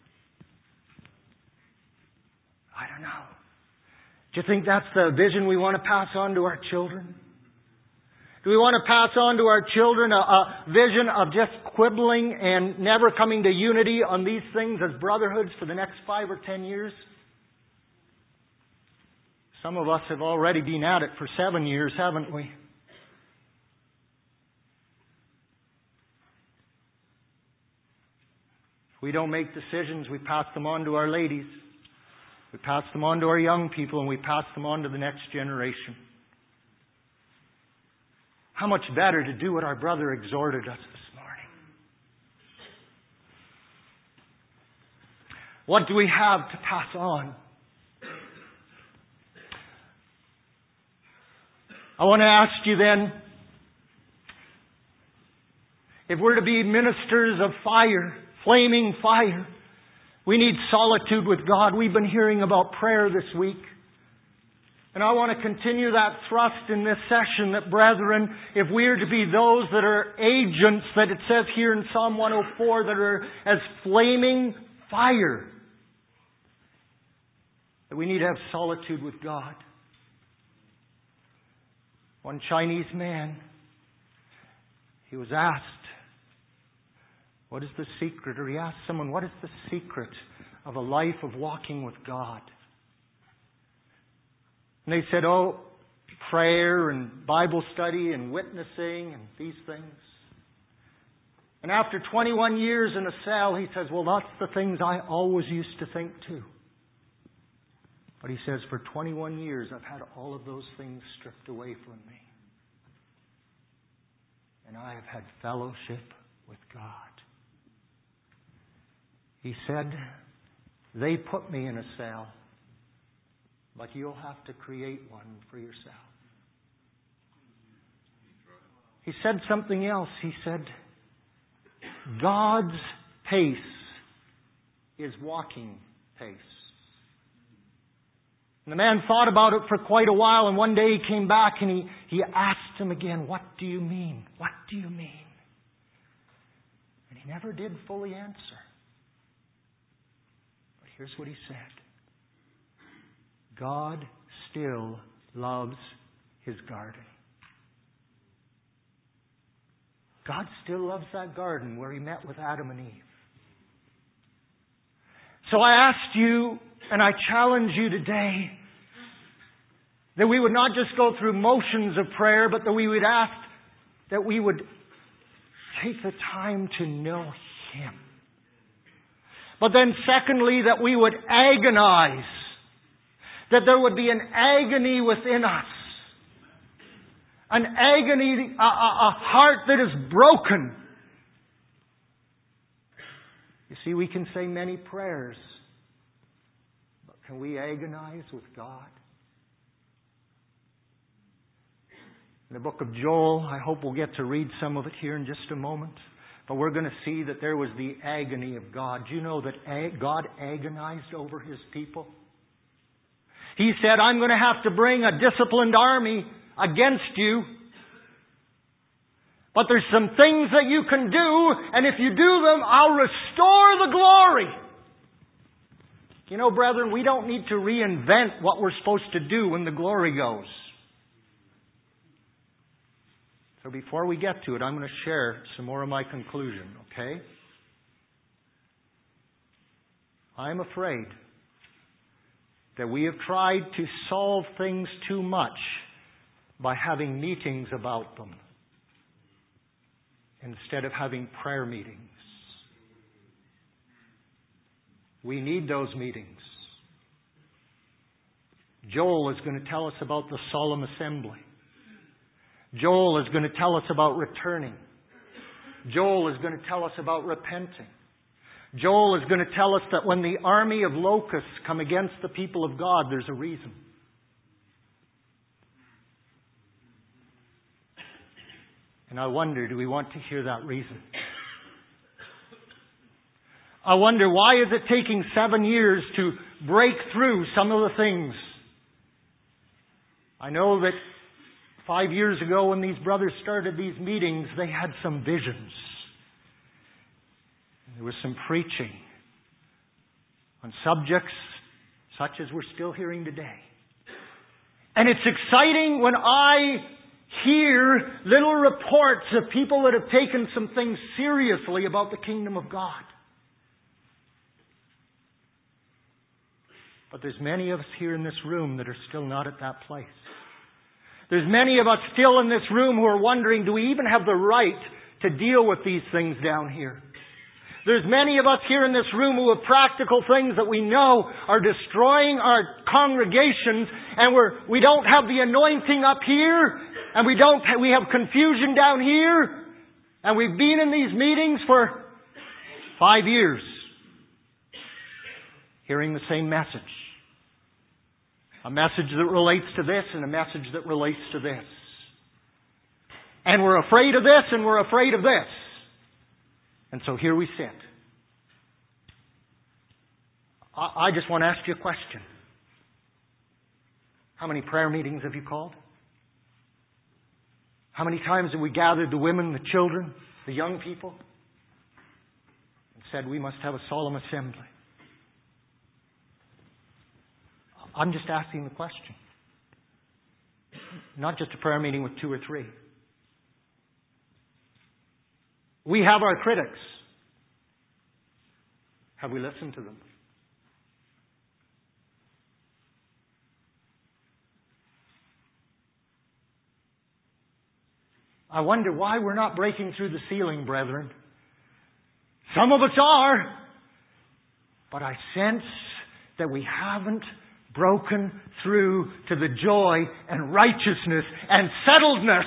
I don't know. Do you think that's the vision we want to pass on to our children? Do we want to pass on to our children a vision of just quibbling and never coming to unity on these things as brotherhoods for the next 5 or 10 years? Some of us have already been at it for 7 years, haven't we? If we don't make decisions, we pass them on to our ladies. We pass them on to our young people, and we pass them on to the next generation. How much better to do what our brother exhorted us this morning. What do we have to pass on? I want to ask you then, if we're to be ministers of fire, flaming fire, we need solitude with God. We've been hearing about prayer this week. And I want to continue that thrust in this session that, brethren, if we are to be those that are agents, that it says here in Psalm 104, that are as flaming fire, that we need to have solitude with God. One Chinese man, he was asked, what is the secret? Or he asked someone, what is the secret of a life of walking with God? And they said, oh, prayer and Bible study and witnessing and these things. And after 21 years in a cell, he says, well, that's the things I always used to think too. But he says, for 21 years, I've had all of those things stripped away from me. And I have had fellowship with God. He said, they put me in a cell, but you'll have to create one for yourself. He said something else. He said, God's pace is walking pace. And the man thought about it for quite a while, and one day he came back and he asked him again, what do you mean? What do you mean? And he never did fully answer. But here's what he said. God still loves His garden. God still loves that garden where He met with Adam and Eve. So I asked you, and I challenge you today, that we would not just go through motions of prayer, but that we would ask that we would take the time to know Him. But then secondly, that we would agonize, that there would be an agony within us. An agony, a heart that is broken. You see, we can say many prayers, but can we agonize with God? In the book of Joel, I hope we'll get to read some of it here in just a moment. But we're going to see that there was the agony of God. Do you know that God agonized over His people? He said, I'm going to have to bring a disciplined army against you. But there's some things that you can do, and if you do them, I'll restore the glory. You know, brethren, we don't need to reinvent what we're supposed to do when the glory goes. So before we get to it, I'm going to share some more of my conclusion, okay? I'm afraid that we have tried to solve things too much by having meetings about them instead of having prayer meetings. We need those meetings. Joel is going to tell us about the solemn assembly. Joel is going to tell us about returning. Joel is going to tell us about repenting. Joel is going to tell us that when the army of locusts come against the people of God, there's a reason. And I wonder, do we want to hear that reason? I wonder, why is it taking 7 years to break through some of the things? I know that 5 years ago when these brothers started these meetings, they had some visions. There was some preaching on subjects such as we're still hearing today. And it's exciting when I hear little reports of people that have taken some things seriously about the kingdom of God. But there's many of us here in this room that are still not at that place. There's many of us still in this room who are wondering, do we even have the right to deal with these things down here? There's many of us here in this room who have practical things that we know are destroying our congregations, and we don't have the anointing up here, and we have confusion down here, and we've been in these meetings for 5 years, hearing the same message. A message that relates to this and a message that relates to this. And we're afraid of this and we're afraid of this. And so here we sit. I just want to ask you a question. How many prayer meetings have you called? How many times have we gathered the women, the children, the young people, and said we must have a solemn assembly? I'm just asking the question. Not just a prayer meeting with 2 or 3. We have our critics. Have we listened to them? I wonder why we're not breaking through the ceiling, brethren. Some of us are. But I sense that we haven't broken through to the joy and righteousness and settledness.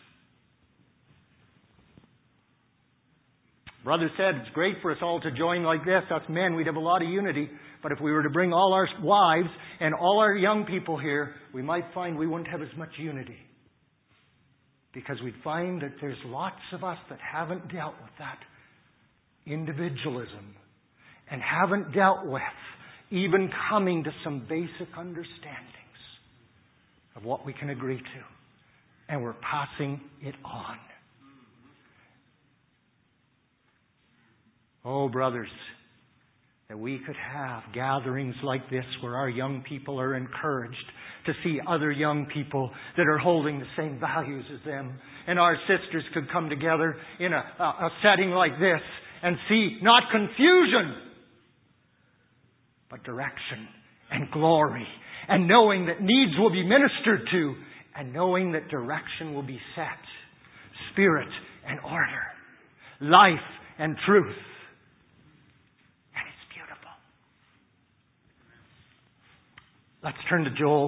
Brother said it's great for us all to join like this. Us men, we'd have a lot of unity. But if we were to bring all our wives and all our young people here, we might find we wouldn't have as much unity. Because we'd find that there's lots of us that haven't dealt with that individualism and haven't dealt with even coming to some basic understandings of what we can agree to. And we're passing it on. Oh, brothers, that we could have gatherings like this where our young people are encouraged to see other young people that are holding the same values as them. And our sisters could come together in a setting like this and see not confusion, but direction and glory. And knowing that needs will be ministered to. And knowing that direction will be set. Spirit and order. Life and truth. And it's beautiful. Let's turn to Joel.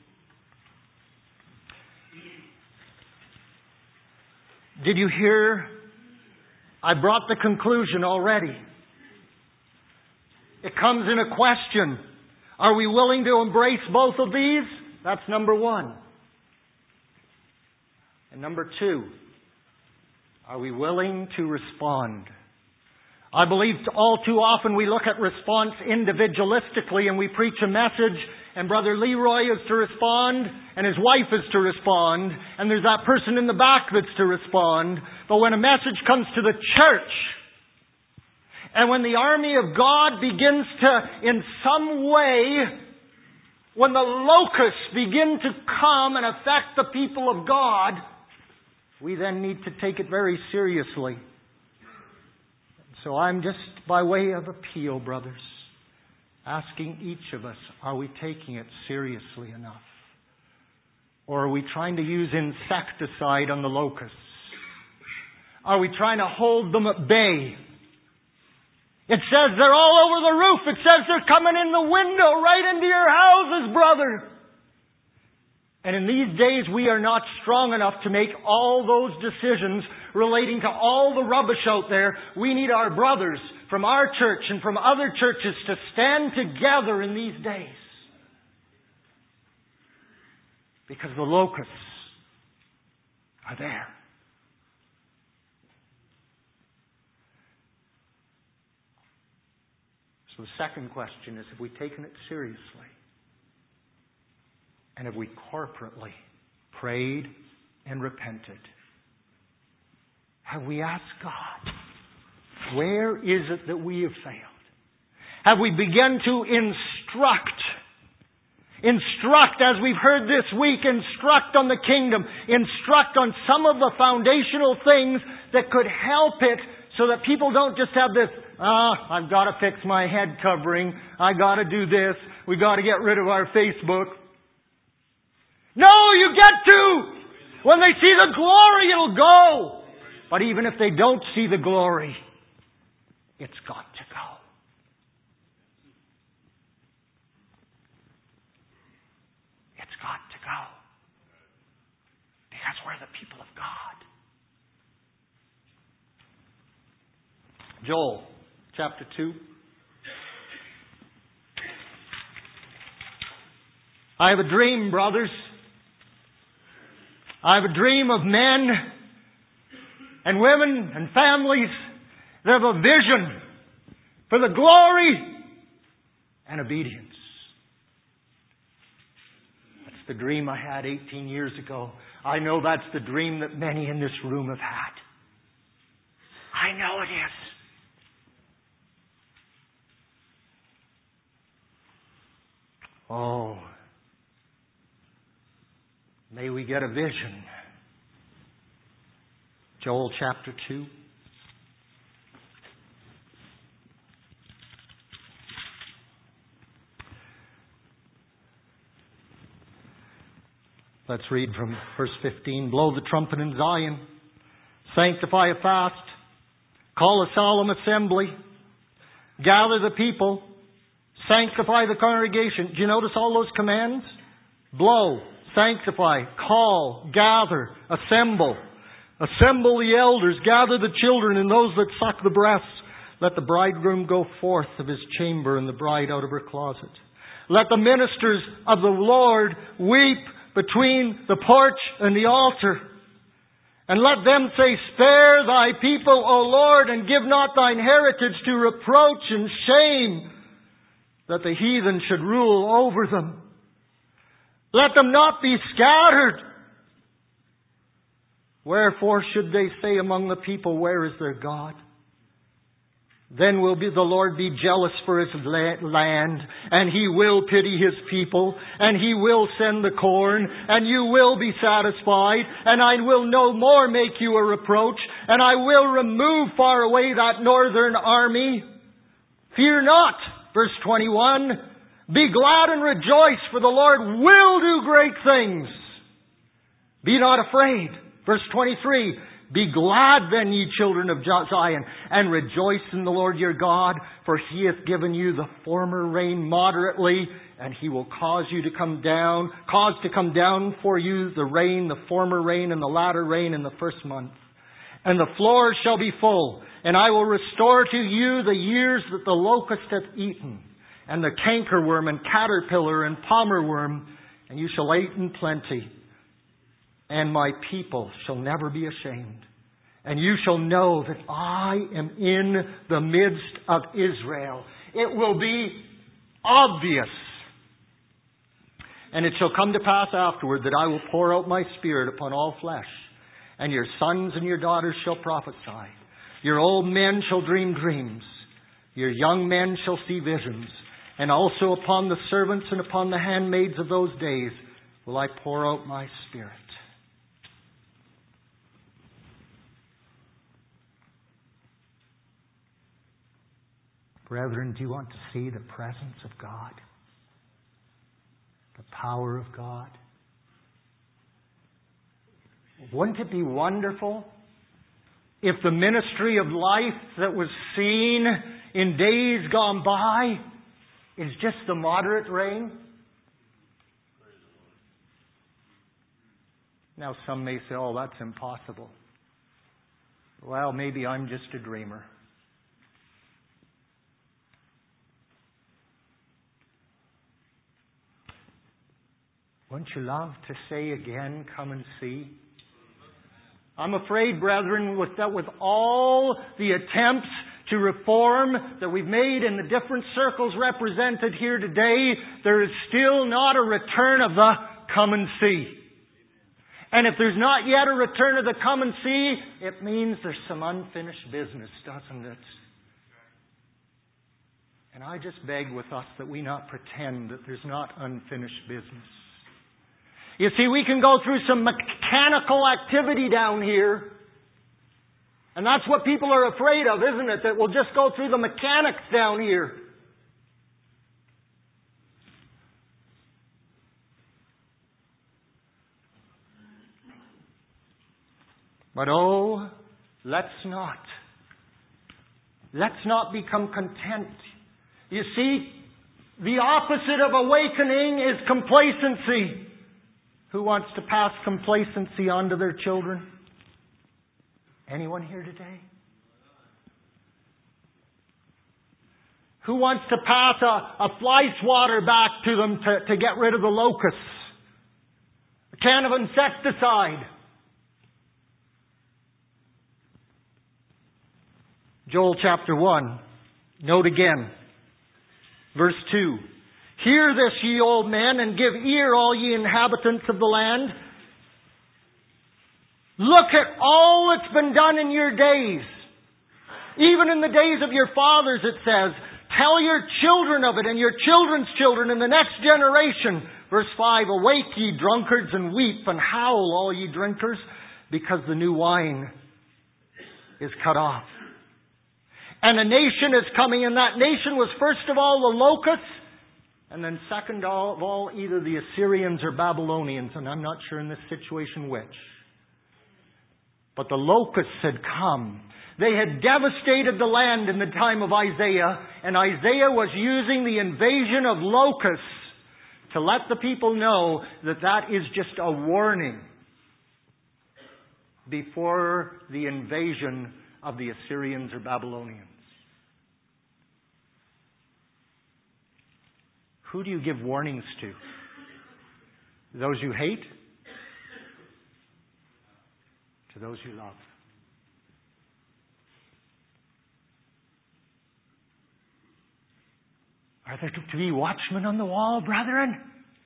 Did you hear? I brought the conclusion already. It comes in a question. Are we willing to embrace both of these? That's number 1. And number 2, are we willing to respond? I believe all too often we look at response individualistically and we preach a message and Brother Leroy is to respond and his wife is to respond and there's that person in the back that's to respond. But when a message comes to the church and when the army of God begins to, in some way, when the locusts begin to come and affect the people of God, we then need to take it very seriously. So I'm just, by way of appeal, brothers, asking each of us, are we taking it seriously enough? Or are we trying to use insecticide on the locusts? Are we trying to hold them at bay? It says they're all over the roof. It says they're coming in the window, right into your houses, brother. And in these days, we are not strong enough to make all those decisions relating to all the rubbish out there. We need our brothers from our church and from other churches to stand together in these days. Because the locusts are there. So the second question is, have we taken it seriously? And have we corporately prayed and repented? Have we asked God, where is it that we have failed? Have we begun to instruct, as we've heard this week, instruct on the kingdom, instruct on some of the foundational things that could help it so that people don't just have this, I've got to fix my head covering, I got to do this, we got to get rid of our Facebook. No, you get to! When they see the glory, it'll go. But even if they don't see the glory, it's got to go. It's got to go. Because we're the people of God. Joel, chapter 2. I have a dream, brothers. I have a dream of men and women and families that have a vision for the glory and obedience. That's the dream I had 18 years ago. I know that's the dream that many in this room have had. I know it is. Oh, May we get a vision. Joel chapter 2. Let's read from verse 15. Blow the trumpet in Zion. Sanctify a fast. Call a solemn assembly. Gather the people. Sanctify the congregation. Do you notice all those commands? Blow, sanctify, call, gather, assemble. Assemble the elders. Gather the children and those that suck the breasts. Let the bridegroom go forth of his chamber and the bride out of her closet. Let the ministers of the Lord weep between the porch and the altar. And let them say, spare thy people, O Lord, and give not thine heritage to reproach and shame, that the heathen should rule over them. Let them not be scattered. Wherefore should they say among the people, where is their God? Then will the Lord be jealous for his land, and he will pity his people, and he will send the corn, and you will be satisfied, and I will no more make you a reproach, and I will remove far away that northern army. Fear not, verse 21, be glad and rejoice, for the Lord will do great things. Be not afraid, verse 23, be glad then, ye children of Zion, and rejoice in the Lord your God, for he hath given you the former rain moderately, and he will cause to come down for you the rain, the former rain and the latter rain in the first month. And the floor shall be full, and I will restore to you the years that the locust hath eaten, and the cankerworm and caterpillar and palmerworm, and you shall eat in plenty. And my people shall never be ashamed. And you shall know that I am in the midst of Israel. It will be obvious. And it shall come to pass afterward that I will pour out my Spirit upon all flesh. And your sons and your daughters shall prophesy. Your old men shall dream dreams. Your young men shall see visions. And also upon the servants and upon the handmaids of those days will I pour out my Spirit. Brethren, do you want to see the presence of God? The power of God? Wouldn't it be wonderful if the ministry of life that was seen in days gone by is just the moderate rain? Now some may say, oh, that's impossible. Well, maybe I'm just a dreamer. Wouldn't you love to say again, come and see? I'm afraid, brethren, that with all the attempts to reform that we've made in the different circles represented here today, there is still not a return of the come and see. And if there's not yet a return of the come and see, it means there's some unfinished business, doesn't it? And I just beg with us that we not pretend that there's not unfinished business. You see, we can go through some mechanical activity down here. And that's what people are afraid of, isn't it? That we'll just go through the mechanics down here. But oh, let's not become content. You see, the opposite of awakening is complacency. Who wants to pass complacency on to their children? Anyone here today? Who wants to pass a fly swatter back to them to get rid of the locusts? A can of insecticide? Joel chapter 1. Note again. Verse 2. Hear this, ye old men, and give ear, all ye inhabitants of the land. Look at all that's been done in your days. Even in the days of your fathers, it says. Tell your children of it and your children's children in the next generation. Verse 5, awake ye drunkards and weep and howl all ye drinkers, because the new wine is cut off. And a nation is coming, and that nation was first of all the locusts, and then second of all either the Assyrians or Babylonians, and I'm not sure in this situation which. But the locusts had come. They had devastated the land in the time of Isaiah, and Isaiah was using the invasion of locusts to let the people know that that is just a warning before the invasion of the Assyrians or Babylonians. Who do you give warnings to? Those you hate? To those you love? Are there to be watchmen on the wall, brethren?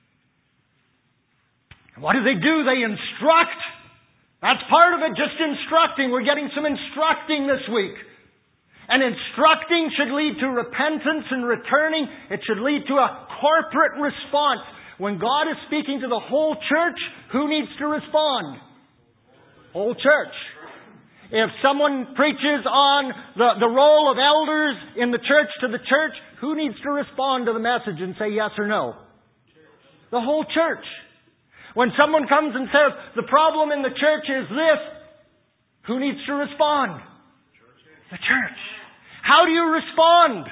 And what do? They instruct. That's part of it, just instructing. We're getting some instructing this week. And instructing should lead to repentance and returning. It should lead to a corporate response. When God is speaking to the whole church, who needs to respond? Whole church. If someone preaches on the role of elders in the church to the church, who needs to respond to the message and say yes or no? The whole church. When someone comes and says, the problem in the church is this, who needs to respond? The church. How do you respond?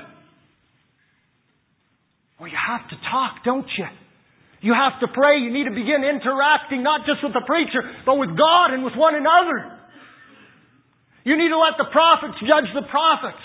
Well, you have to talk, don't you? You have to pray. You need to begin interacting not just with the preacher, but with God and with one another. You need to let the prophets judge the prophets.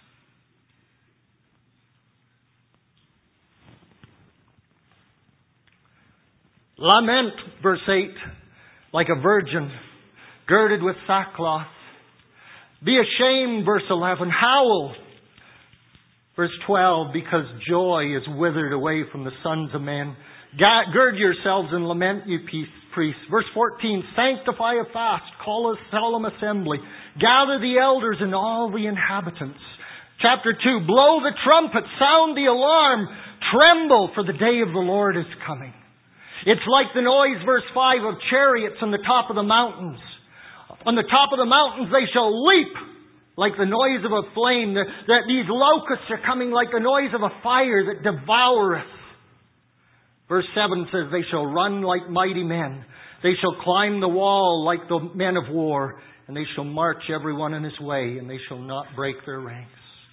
Lament, verse 8, like a virgin, girded with sackcloth. Be ashamed, verse 11. Howl, verse 12, because joy is withered away from the sons of men. Gird yourselves and lament, you priests. Verse 14, sanctify a fast, call a solemn assembly. Gather the elders and all the inhabitants. Chapter 2, blow the trumpet, sound the alarm, tremble, for the day of the Lord is coming. It's like the noise, verse 5, of chariots on the top of the mountains. On the top of the mountains they shall leap like the noise of a flame. That these locusts are coming like the noise of a fire that devoureth. Verse 7 says, they shall run like mighty men. They shall climb the wall like the men of war. And they shall march everyone in his way, and they shall not break their ranks.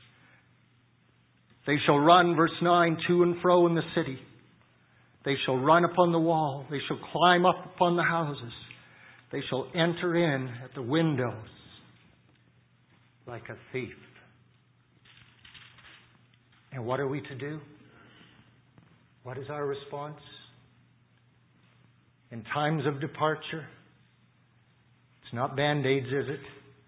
They shall run, verse 9, to and fro in the city. They shall run upon the wall. They shall climb up upon the houses. They shall enter in at the windows like a thief. And what are we to do? What is our response? In times of departure, it's not Band-Aids, is it?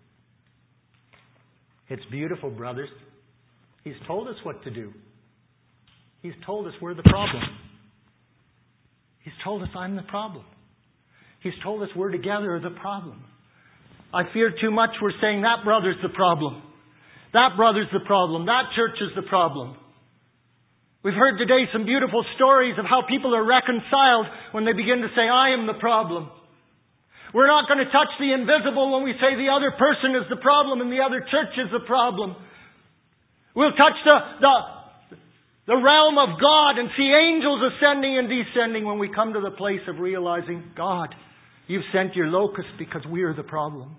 It's beautiful, brothers. He's told us what to do. He's told us we're the problem. He's told us I'm the problem. He's told us we're together the problem. I fear too much we're saying that brother's the problem. That brother's the problem. That church is the problem. We've heard today some beautiful stories of how people are reconciled when they begin to say, I am the problem. We're not going to touch the invisible when we say the other person is the problem and the other church is the problem. We'll touch the realm of God and see angels ascending and descending when we come to the place of realizing, God, you've sent your locusts because we are the problem.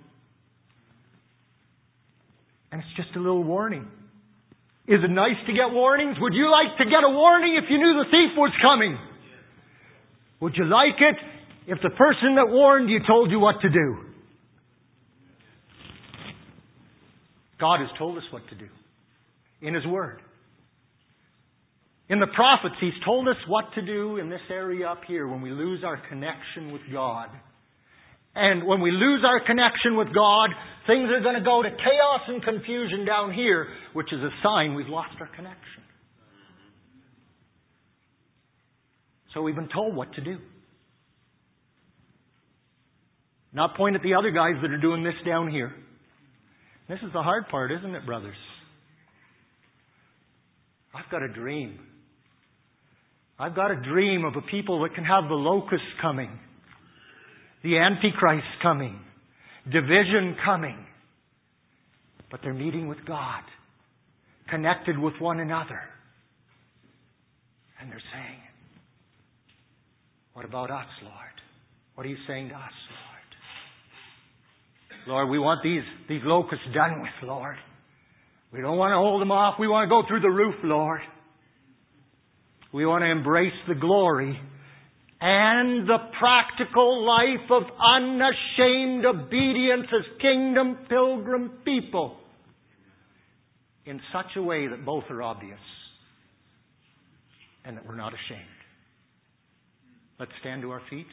And it's just a little warning. Is it nice to get warnings? Would you like to get a warning if you knew the thief was coming? Would you like it if the person that warned you told you what to do? God has told us what to do in His Word. In the prophets, He's told us what to do in this area up here when we lose our connection with God. And when we lose our connection with God, things are going to go to chaos and confusion down here, which is a sign we've lost our connection. So we've been told what to do. Not point at the other guys that are doing this down here. This is the hard part, isn't it, brothers? I've got a dream. I've got a dream of a people that can have the locusts coming, the Antichrist coming, division coming. But they're meeting with God, connected with one another. And they're saying, what about us, Lord? What are you saying to us, Lord? Lord, we want these locusts done with, Lord. We don't want to hold them off. We want to go through the roof, Lord. We want to embrace the glory and the practical life of unashamed obedience as kingdom pilgrim people in such a way that both are obvious and that we're not ashamed. Let's stand to our feet.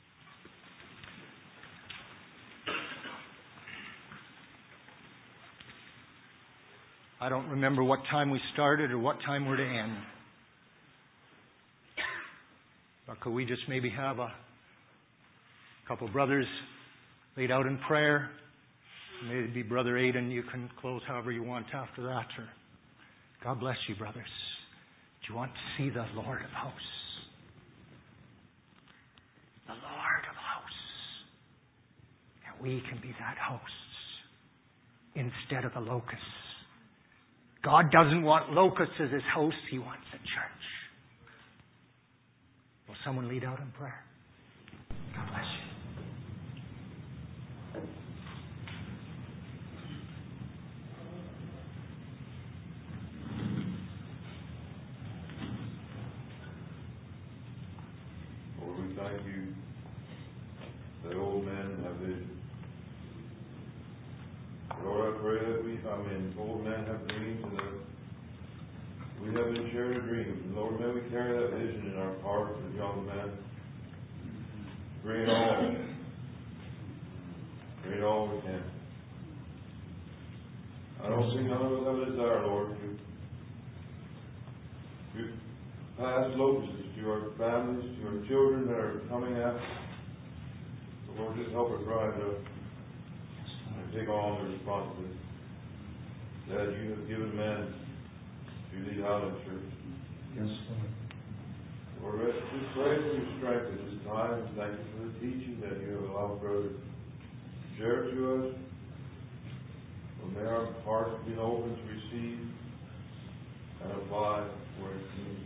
I don't remember what time we started or what time we're to end. But could we just maybe have a couple brothers laid out in prayer? Maybe Brother Aidan, you can close however you want after that. Or God bless you, brothers. Do you want to see the Lord of hosts? The Lord of hosts. And we can be that hosts instead of the locusts. God doesn't want locusts as His hosts. He wants a church. Will someone lead out in prayer? God bless you. Lord, we thank you that old men have vision. Lord, I pray that old men have dreams and that we have been shared a dream. And Lord, may we carry that vision in our hearts as young men. Bring it all. Bring it all we can. I don't think none of us have a desire, Lord, to pass locusts to our families, to our children that are coming after. So Lord, just help us rise up and take on the responsibility that you have given men to lead out in church. Yes, Lord. Lord, just pray for your strength at this time. Thank you for the teaching that you have allowed Brother to share to us. Lord, may our hearts be open to receive and apply where it's needed.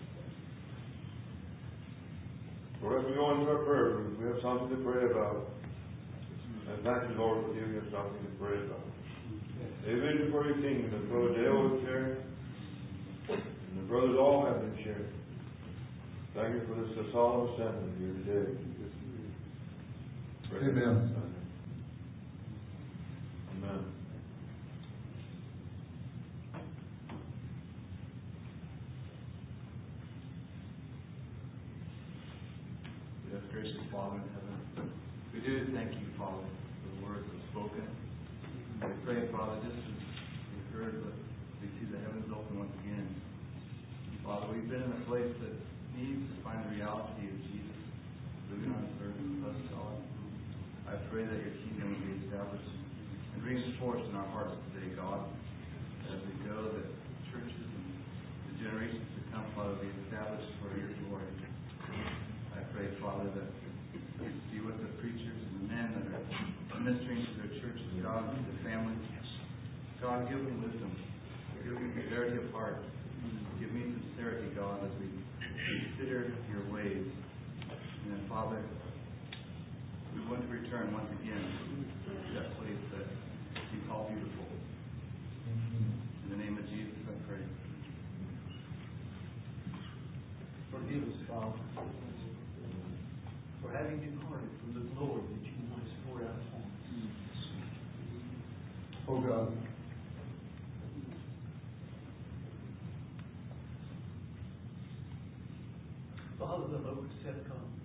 Lord, as we go into our prayer room, we have something to pray about. And thank you, Lord, for giving us something to pray about. A vision for your kingdom that Brother Dale was sharing, and the brothers all have been sharing. Thank you for this solemn assembly here today. Amen. Amen. Yes, gracious Father in heaven, we do thank you, Father, for the words that were spoken. We pray, Father, just as we heard, but we see the heavens open once again. Father, we've been in a place that needs to find the reality of Jesus living on this earth with us, God. I pray that your kingdom will be established and reinforced in our hearts today, God. As we go, that churches and the generations to come, Father, be established for your glory. I pray, Father, that you be with the preachers and the men that are ministering to their churches, God, and their families. God, give them wisdom. Give me clarity of heart. Give me sincerity, God, as we consider your ways. And then, Father, we want to return once again to that place that you call beautiful. In the name of Jesus, I pray. Forgive us, Father, for having departed from the glory that you once poured out upon us. Oh, God. Father, the locusts have come.